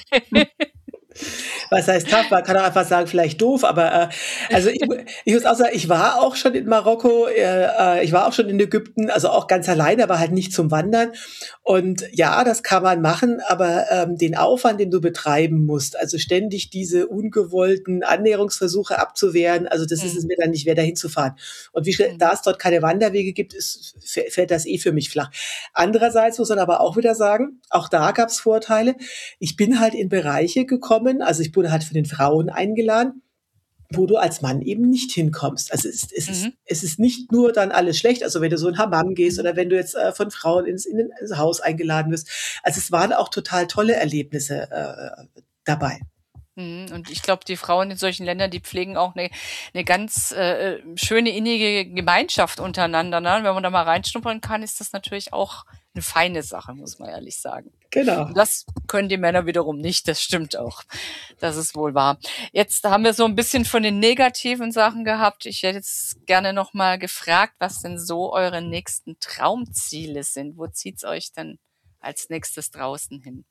Was heißt tough? Man kann auch einfach sagen, vielleicht doof, aber also ich muss auch sagen, ich war auch schon in Marokko, ich war auch schon in Ägypten, also auch ganz alleine, aber halt nicht zum Wandern. Und ja, das kann man machen, aber den Aufwand, den du betreiben musst, also ständig diese ungewollten Annäherungsversuche abzuwehren, also das ist es mir dann nicht wert, dahin zu fahren. Und da es dort keine Wanderwege gibt, fällt das für mich flach. Andererseits muss man aber auch wieder sagen, auch da gab es Vorteile. Ich bin halt in Bereiche gekommen, also ich wurde halt von den Frauen eingeladen, wo du als Mann eben nicht hinkommst. Also es ist nicht nur dann alles schlecht, also wenn du so in Hammam gehst oder wenn du jetzt von Frauen ins Haus eingeladen wirst. Also es waren auch total tolle Erlebnisse dabei. Und ich glaube, die Frauen in solchen Ländern, die pflegen auch eine ganz schöne, innige Gemeinschaft untereinander. Ne? Wenn man da mal reinschnuppern kann, ist das natürlich auch eine feine Sache, muss man ehrlich sagen. Genau. Und das können die Männer wiederum nicht, das stimmt auch. Das ist wohl wahr. Jetzt haben wir so ein bisschen von den negativen Sachen gehabt. Ich hätte jetzt gerne noch mal gefragt, was denn so eure nächsten Traumziele sind. Wo zieht's euch denn als nächstes draußen hin?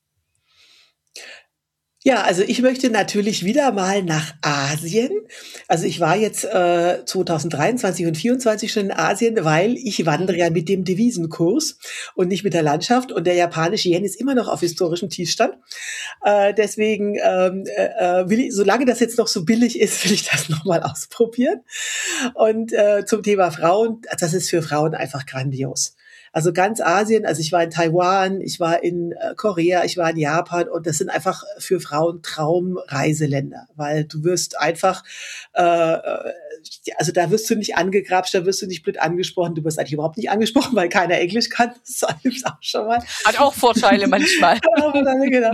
Ja, also ich möchte natürlich wieder mal nach Asien. Also ich war jetzt 2023 und 2024 schon in Asien, weil ich wandere ja mit dem Devisenkurs und nicht mit der Landschaft. Und der japanische Yen ist immer noch auf historischem Tiefstand. Deswegen will ich, solange das jetzt noch so billig ist, will ich das nochmal ausprobieren. Und zum Thema Frauen, das ist für Frauen einfach grandios. Also ganz Asien, also ich war in Taiwan, ich war in Korea, ich war in Japan und das sind einfach für Frauen Traumreiseländer, weil du wirst einfach, also da wirst du nicht angegrapscht, da wirst du nicht blöd angesprochen, du wirst eigentlich überhaupt nicht angesprochen, weil keiner Englisch kann, das gibt's auch schon mal. Hat auch Vorteile manchmal. Genau.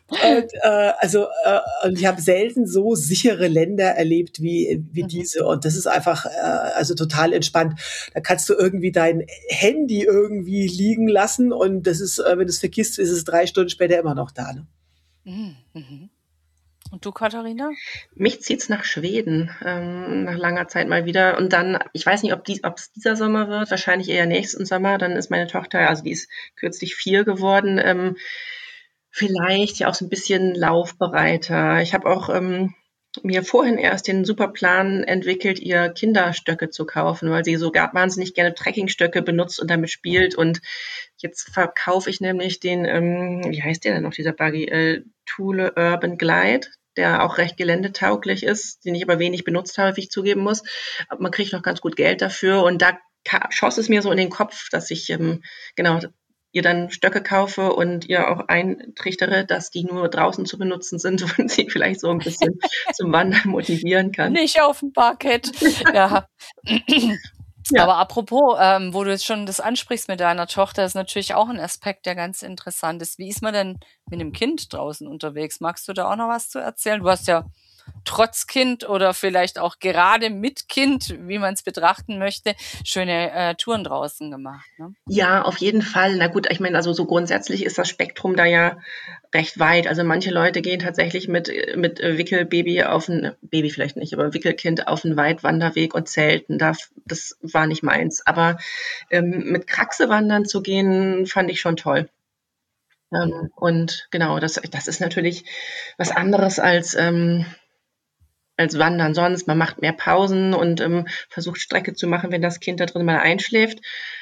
Und ich habe selten so sichere Länder erlebt wie diese und das ist einfach also total entspannt. Da kannst du irgendwie dein Handy irgendwie liegen lassen und das ist, wenn du es vergisst, ist es 3 Stunden später immer noch da. Ne? Mhm. Und du, Katharina? Mich zieht's nach Schweden, nach langer Zeit mal wieder. Und dann, ich weiß nicht, ob es dieser Sommer wird, wahrscheinlich eher nächsten Sommer. Dann ist meine Tochter, also die ist kürzlich 4 geworden, vielleicht ja auch so ein bisschen laufbereiter. Ich habe auch mir vorhin erst den super Plan entwickelt, ihr Kinderstöcke zu kaufen, weil sie so wahnsinnig gerne Trekkingstöcke benutzt und damit spielt. Und jetzt verkaufe ich nämlich den, wie heißt der denn noch, dieser Buggy? Thule Urban Glide, der auch recht geländetauglich ist, den ich aber wenig benutzt habe, wie ich zugeben muss. Aber man kriegt noch ganz gut Geld dafür. Und da schoss es mir so in den Kopf, dass ich ihr dann Stöcke kaufe und ihr auch eintrichtere, dass die nur draußen zu benutzen sind und sie vielleicht so ein bisschen zum Wandern motivieren kann. Nicht auf dem Parkett. Ja. Ja. Aber apropos, wo du jetzt schon das ansprichst mit deiner Tochter, ist natürlich auch ein Aspekt, der ganz interessant ist. Wie ist man denn mit einem Kind draußen unterwegs? Magst du da auch noch was zu erzählen? Du hast ja trotz Kind oder vielleicht auch gerade mit Kind, wie man es betrachten möchte, schöne Touren draußen gemacht. Ne? Ja, auf jeden Fall. Na gut, ich meine, also so grundsätzlich ist das Spektrum da ja recht weit. Also manche Leute gehen tatsächlich mit Wickelbaby Baby vielleicht nicht, aber Wickelkind auf einen Weitwanderweg und zelten. Das war nicht meins. Aber mit Kraxe wandern zu gehen, fand ich schon toll. Und genau, das ist natürlich was anderes als Wandern sonst. Man macht mehr Pausen und versucht Strecke zu machen, wenn das Kind da drin mal einschläft.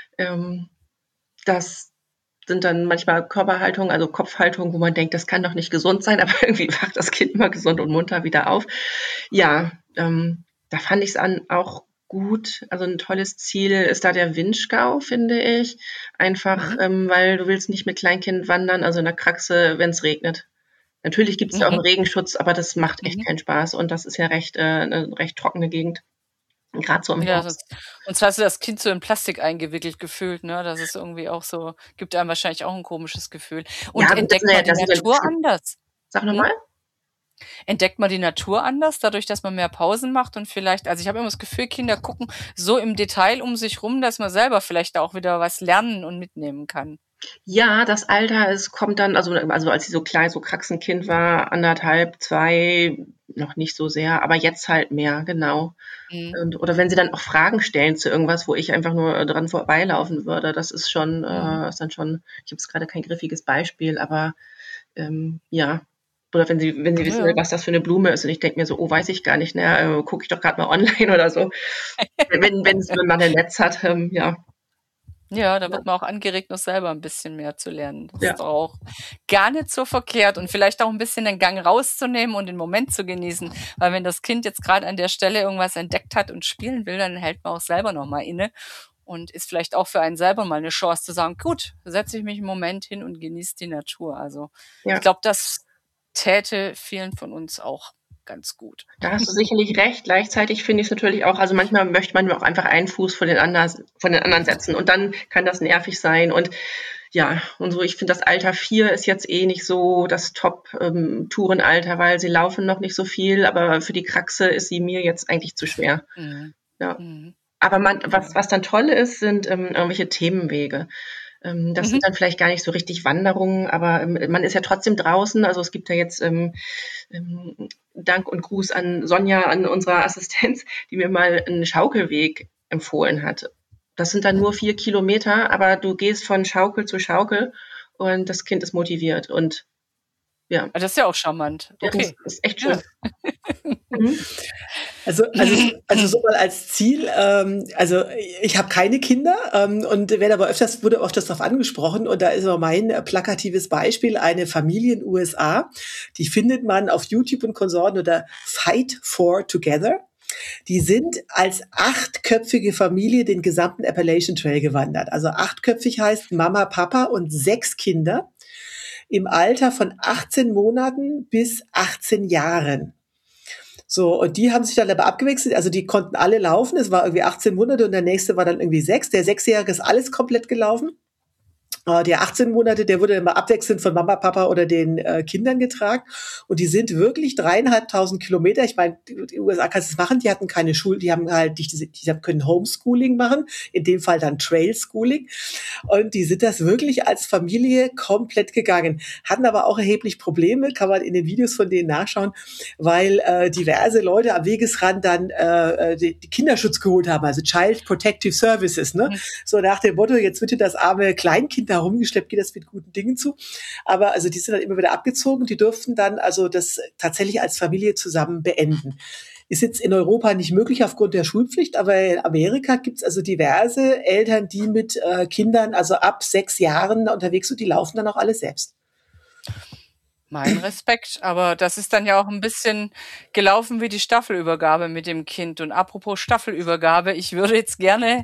Das sind dann manchmal Körperhaltungen, also Kopfhaltungen, wo man denkt, das kann doch nicht gesund sein, aber irgendwie wacht das Kind mal gesund und munter wieder auf. Ja, da fand ich es auch gut. Also ein tolles Ziel ist da der Vinschgau, finde ich. Einfach, weil du willst nicht mit Kleinkind wandern, also in der Kraxe, wenn es regnet. Natürlich gibt es ja auch einen Regenschutz, aber das macht echt keinen Spaß. Und das ist ja eine recht trockene Gegend. Gerade so im Herbst. Und zwar hast du das Kind so in Plastik eingewickelt gefühlt, ne? Das ist irgendwie auch so, gibt einem wahrscheinlich auch ein komisches Gefühl. Und Ja, entdeckt man die Natur anders? Sag nochmal. Entdeckt man die Natur anders, dadurch, dass man mehr Pausen macht und vielleicht, also ich habe immer das Gefühl, Kinder gucken so im Detail um sich rum, dass man selber vielleicht auch wieder was lernen und mitnehmen kann. Ja, das Alter, es kommt dann, also als sie so klein, so Kraxenkind war, 1,5, 2, noch nicht so sehr, aber jetzt halt mehr, genau. Oder wenn sie dann auch Fragen stellen zu irgendwas, wo ich einfach nur dran vorbeilaufen würde, das ist schon, ist dann schon, ich habe jetzt gerade kein griffiges Beispiel, aber ja. Oder wenn sie wissen, was das für eine Blume ist und ich denke mir so, oh, weiß ich gar nicht, ne, gucke ich doch gerade mal online oder so. wenn man ein Netz hat, ja. Ja, da wird man auch angeregt, noch selber ein bisschen mehr zu lernen. Das ist auch gar nicht so verkehrt und vielleicht auch ein bisschen den Gang rauszunehmen und den Moment zu genießen. Weil wenn das Kind jetzt gerade an der Stelle irgendwas entdeckt hat und spielen will, dann hält man auch selber nochmal inne und ist vielleicht auch für einen selber mal eine Chance zu sagen, gut, setze ich mich einen Moment hin und genieße die Natur. Also ich glaube, das täte vielen von uns auch ganz gut. Da hast du sicherlich recht. Gleichzeitig finde ich es natürlich auch, also manchmal möchte man auch einfach einen Fuß vor den anderen setzen und dann kann das nervig sein und ja, und so, ich finde, das Alter 4 ist jetzt nicht so das Top-Tourenalter, weil sie laufen noch nicht so viel, aber für die Kraxe ist sie mir jetzt eigentlich zu schwer. Ja. Aber was dann toll ist, sind irgendwelche Themenwege. Das sind dann vielleicht gar nicht so richtig Wanderungen, aber man ist ja trotzdem draußen. Also es gibt ja jetzt Dank und Gruß an Sonja, an unserer Assistenz, die mir mal einen Schaukelweg empfohlen hat. Das sind dann nur 4 Kilometer, aber du gehst von Schaukel zu Schaukel und das Kind ist motiviert und ja. Das ist ja auch charmant. Okay. Das ist echt schön. Ja. Also so mal als Ziel, also ich habe keine Kinder und wurde aber öfters darauf angesprochen und da ist aber mein plakatives Beispiel eine Familie in den USA, die findet man auf YouTube und Konsorten unter Fight for Together. Die sind als 8-köpfige Familie den gesamten Appalachian Trail gewandert. Also 8-köpfig heißt Mama, Papa und 6 Kinder im Alter von 18 Monaten bis 18 Jahren. So, und die haben sich dann aber abgewechselt, also die konnten alle laufen, es war irgendwie 18 Monate und der nächste war dann irgendwie 6. Der 6-Jährige ist alles komplett gelaufen. Der 18 Monate, der wurde immer abwechselnd von Mama, Papa oder den Kindern getragen. Und die sind wirklich 3.500 Kilometer. Ich meine, die USA kannst du es machen. Die hatten keine Schule, die haben halt, die können Homeschooling machen. In dem Fall dann Trailschooling. Und die sind das wirklich als Familie komplett gegangen. Hatten aber auch erheblich Probleme, kann man in den Videos von denen nachschauen, weil diverse Leute am Wegesrand dann die Kinderschutz geholt haben, also Child Protective Services, ne? So nach dem Motto, jetzt wird hier das arme Kleinkind da rumgeschleppt, geht das mit guten Dingen zu. Aber also die sind dann immer wieder abgezogen. Die durften dann also das tatsächlich als Familie zusammen beenden. Ist jetzt in Europa nicht möglich aufgrund der Schulpflicht, aber in Amerika gibt's also diverse Eltern, die mit Kindern, also ab 6 Jahren unterwegs sind, die laufen dann auch alle selbst. Mein Respekt, aber das ist dann ja auch ein bisschen gelaufen wie die Staffelübergabe mit dem Kind. Und apropos Staffelübergabe, ich würde jetzt gerne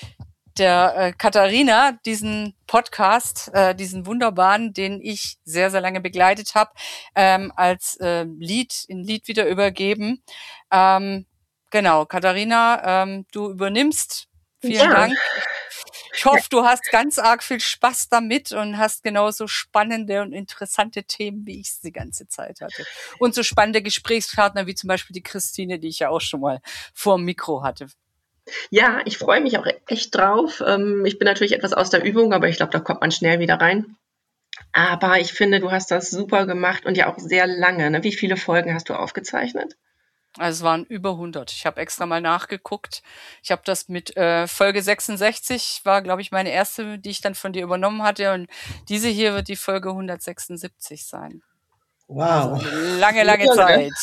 der Katharina diesen Podcast, diesen wunderbaren, den ich sehr, sehr lange begleitet habe, als Lied wieder übergeben. Genau, Katharina, du übernimmst. Vielen Dank. Ich hoffe, du hast ganz arg viel Spaß damit und hast genauso spannende und interessante Themen, wie ich es die ganze Zeit hatte. Und so spannende Gesprächspartner wie zum Beispiel die Christine, die ich ja auch schon mal vor dem Mikro hatte. Ja, ich freue mich auch echt drauf. Ich bin natürlich etwas aus der Übung, aber ich glaube, da kommt man schnell wieder rein. Aber ich finde, du hast das super gemacht und ja auch sehr lange. Ne? Wie viele Folgen hast du aufgezeichnet? Also es waren über 100. Ich habe extra mal nachgeguckt. Ich habe das mit Folge 66, war, glaube ich, meine erste, die ich dann von dir übernommen hatte. Und diese hier wird die Folge 176 sein. Wow. Also lange Zeit.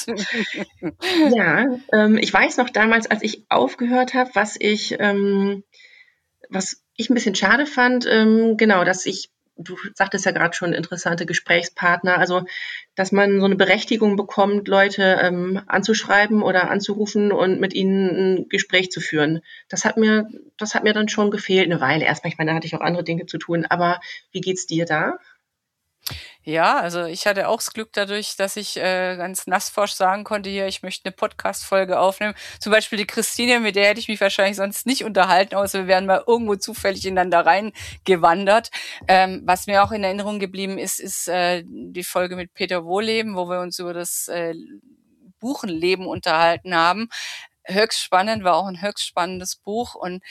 Ja, ich weiß noch damals, als ich aufgehört habe, was ich ein bisschen schade fand, genau, du sagtest ja gerade schon, interessante Gesprächspartner, also dass man so eine Berechtigung bekommt, Leute anzuschreiben oder anzurufen und mit ihnen ein Gespräch zu führen. Das hat mir dann schon gefehlt, eine Weile erstmal. Ich meine, da hatte ich auch andere Dinge zu tun, aber wie geht's dir da? Ja, also ich hatte auch das Glück dadurch, dass ich ganz nassforsch sagen konnte, hier, ich möchte eine Podcast-Folge aufnehmen. Zum Beispiel die Christine, mit der hätte ich mich wahrscheinlich sonst nicht unterhalten, außer wir wären mal irgendwo zufällig ineinander reingewandert. Was mir auch in Erinnerung geblieben ist die Folge mit Peter Wohleben, wo wir uns über das Buchenleben unterhalten haben. Höchst spannend, war auch ein höchst spannendes Buch und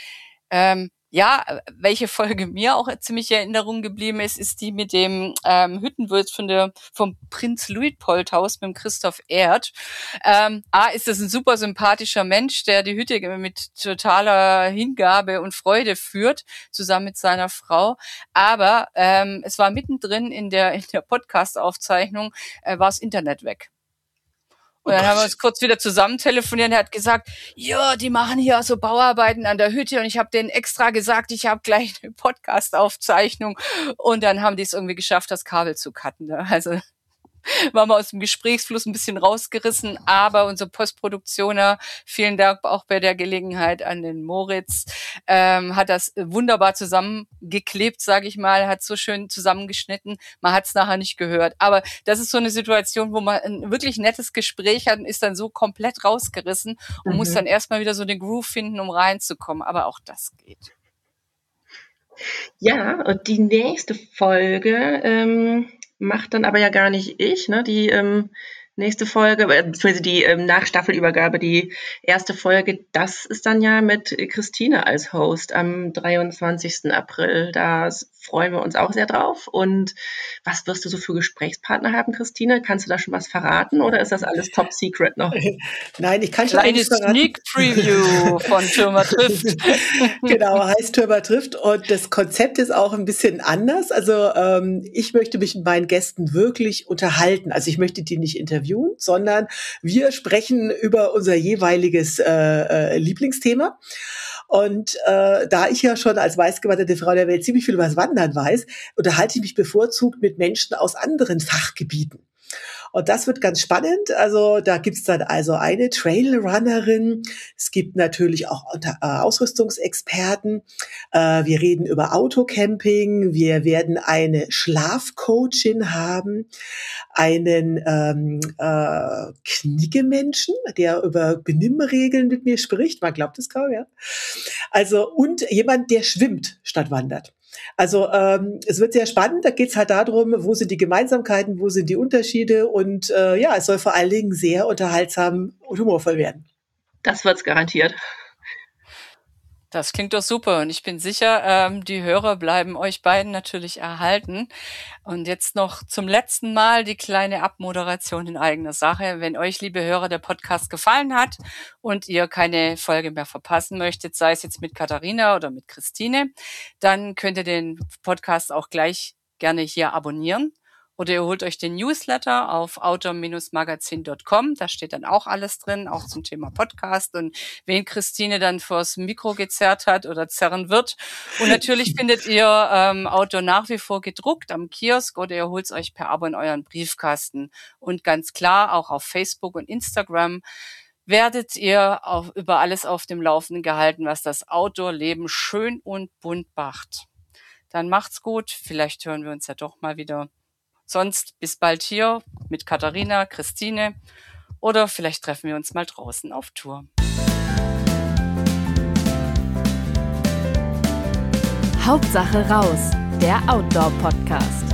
ja, welche Folge mir auch ziemlich in Erinnerung geblieben ist die mit dem Hüttenwirt vom Prinz Luitpoldhaus mit dem Christoph Erd. Ist das ein super sympathischer Mensch, der die Hütte mit totaler Hingabe und Freude führt, zusammen mit seiner Frau. Aber es war mittendrin in der Podcast-Aufzeichnung, war das Internet weg. Und dann haben wir uns kurz wieder zusammen telefoniert und er hat gesagt, ja, die machen hier so Bauarbeiten an der Hütte und ich habe denen extra gesagt, ich habe gleich eine Podcast-Aufzeichnung und dann haben die es irgendwie geschafft, das Kabel zu cutten. Also waren wir aus dem Gesprächsfluss ein bisschen rausgerissen, aber unsere Postproduktioner, vielen Dank auch bei der Gelegenheit an den Moritz, hat das wunderbar zusammengeklebt, sage ich mal, hat so schön zusammengeschnitten, man hat es nachher nicht gehört. Aber das ist so eine Situation, wo man ein wirklich nettes Gespräch hat und ist dann so komplett rausgerissen und muss dann erstmal wieder so den Groove finden, um reinzukommen. Aber auch das geht. Ja, und die nächste Folge macht dann aber ja gar nicht ich, ne? Die nächste Folge, beziehungsweise die Nachstaffelübergabe, die erste Folge, das ist dann ja mit Christine als Host am 23. April. Da freuen wir uns auch sehr drauf. Und was wirst du so für Gesprächspartner haben, Christine? Kannst du da schon was verraten oder ist das alles top secret noch? Nein, ich kann schon Kleine Sneak Preview von Türmer trifft. Genau, heißt Türmer trifft und das Konzept ist auch ein bisschen anders. Also ich möchte mich mit meinen Gästen wirklich unterhalten. Also ich möchte die nicht interviewen, sondern wir sprechen über unser jeweiliges Lieblingsthema. Und da ich ja schon als meistgewanderte Frau der Welt ziemlich viel über das Wandern weiß, unterhalte ich mich bevorzugt mit Menschen aus anderen Fachgebieten. Und das wird ganz spannend. Also da gibt's dann also eine Trailrunnerin. Es gibt natürlich auch Ausrüstungsexperten. Wir reden über Autocamping. Wir werden eine Schlafcoachin haben, einen Kniegemenschen, der über Benimmregeln mit mir spricht. Man glaubt es kaum, ja. Also und jemand, der schwimmt statt wandert. Also es wird sehr spannend, da geht's halt darum, wo sind die Gemeinsamkeiten, wo sind die Unterschiede und ja, es soll vor allen Dingen sehr unterhaltsam und humorvoll werden. Das wird's garantiert. Das klingt doch super und ich bin sicher, die Hörer bleiben euch beiden natürlich erhalten. Und jetzt noch zum letzten Mal die kleine Abmoderation in eigener Sache. Wenn euch, liebe Hörer, der Podcast gefallen hat und ihr keine Folge mehr verpassen möchtet, sei es jetzt mit Katharina oder mit Christine, dann könnt ihr den Podcast auch gleich gerne hier abonnieren. Oder ihr holt euch den Newsletter auf outdoor-magazin.com. Da steht dann auch alles drin, auch zum Thema Podcast und wen Christine dann vors Mikro gezerrt hat oder zerren wird. Und natürlich findet ihr Outdoor nach wie vor gedruckt am Kiosk oder ihr holt es euch per Abo in euren Briefkasten. Und ganz klar, auch auf Facebook und Instagram werdet ihr über alles auf dem Laufenden gehalten, was das Outdoor-Leben schön und bunt macht. Dann macht's gut. Vielleicht hören wir uns ja doch mal wieder. Sonst bis bald hier mit Katharina, Christine oder vielleicht treffen wir uns mal draußen auf Tour. Hauptsache raus, der Outdoor-Podcast.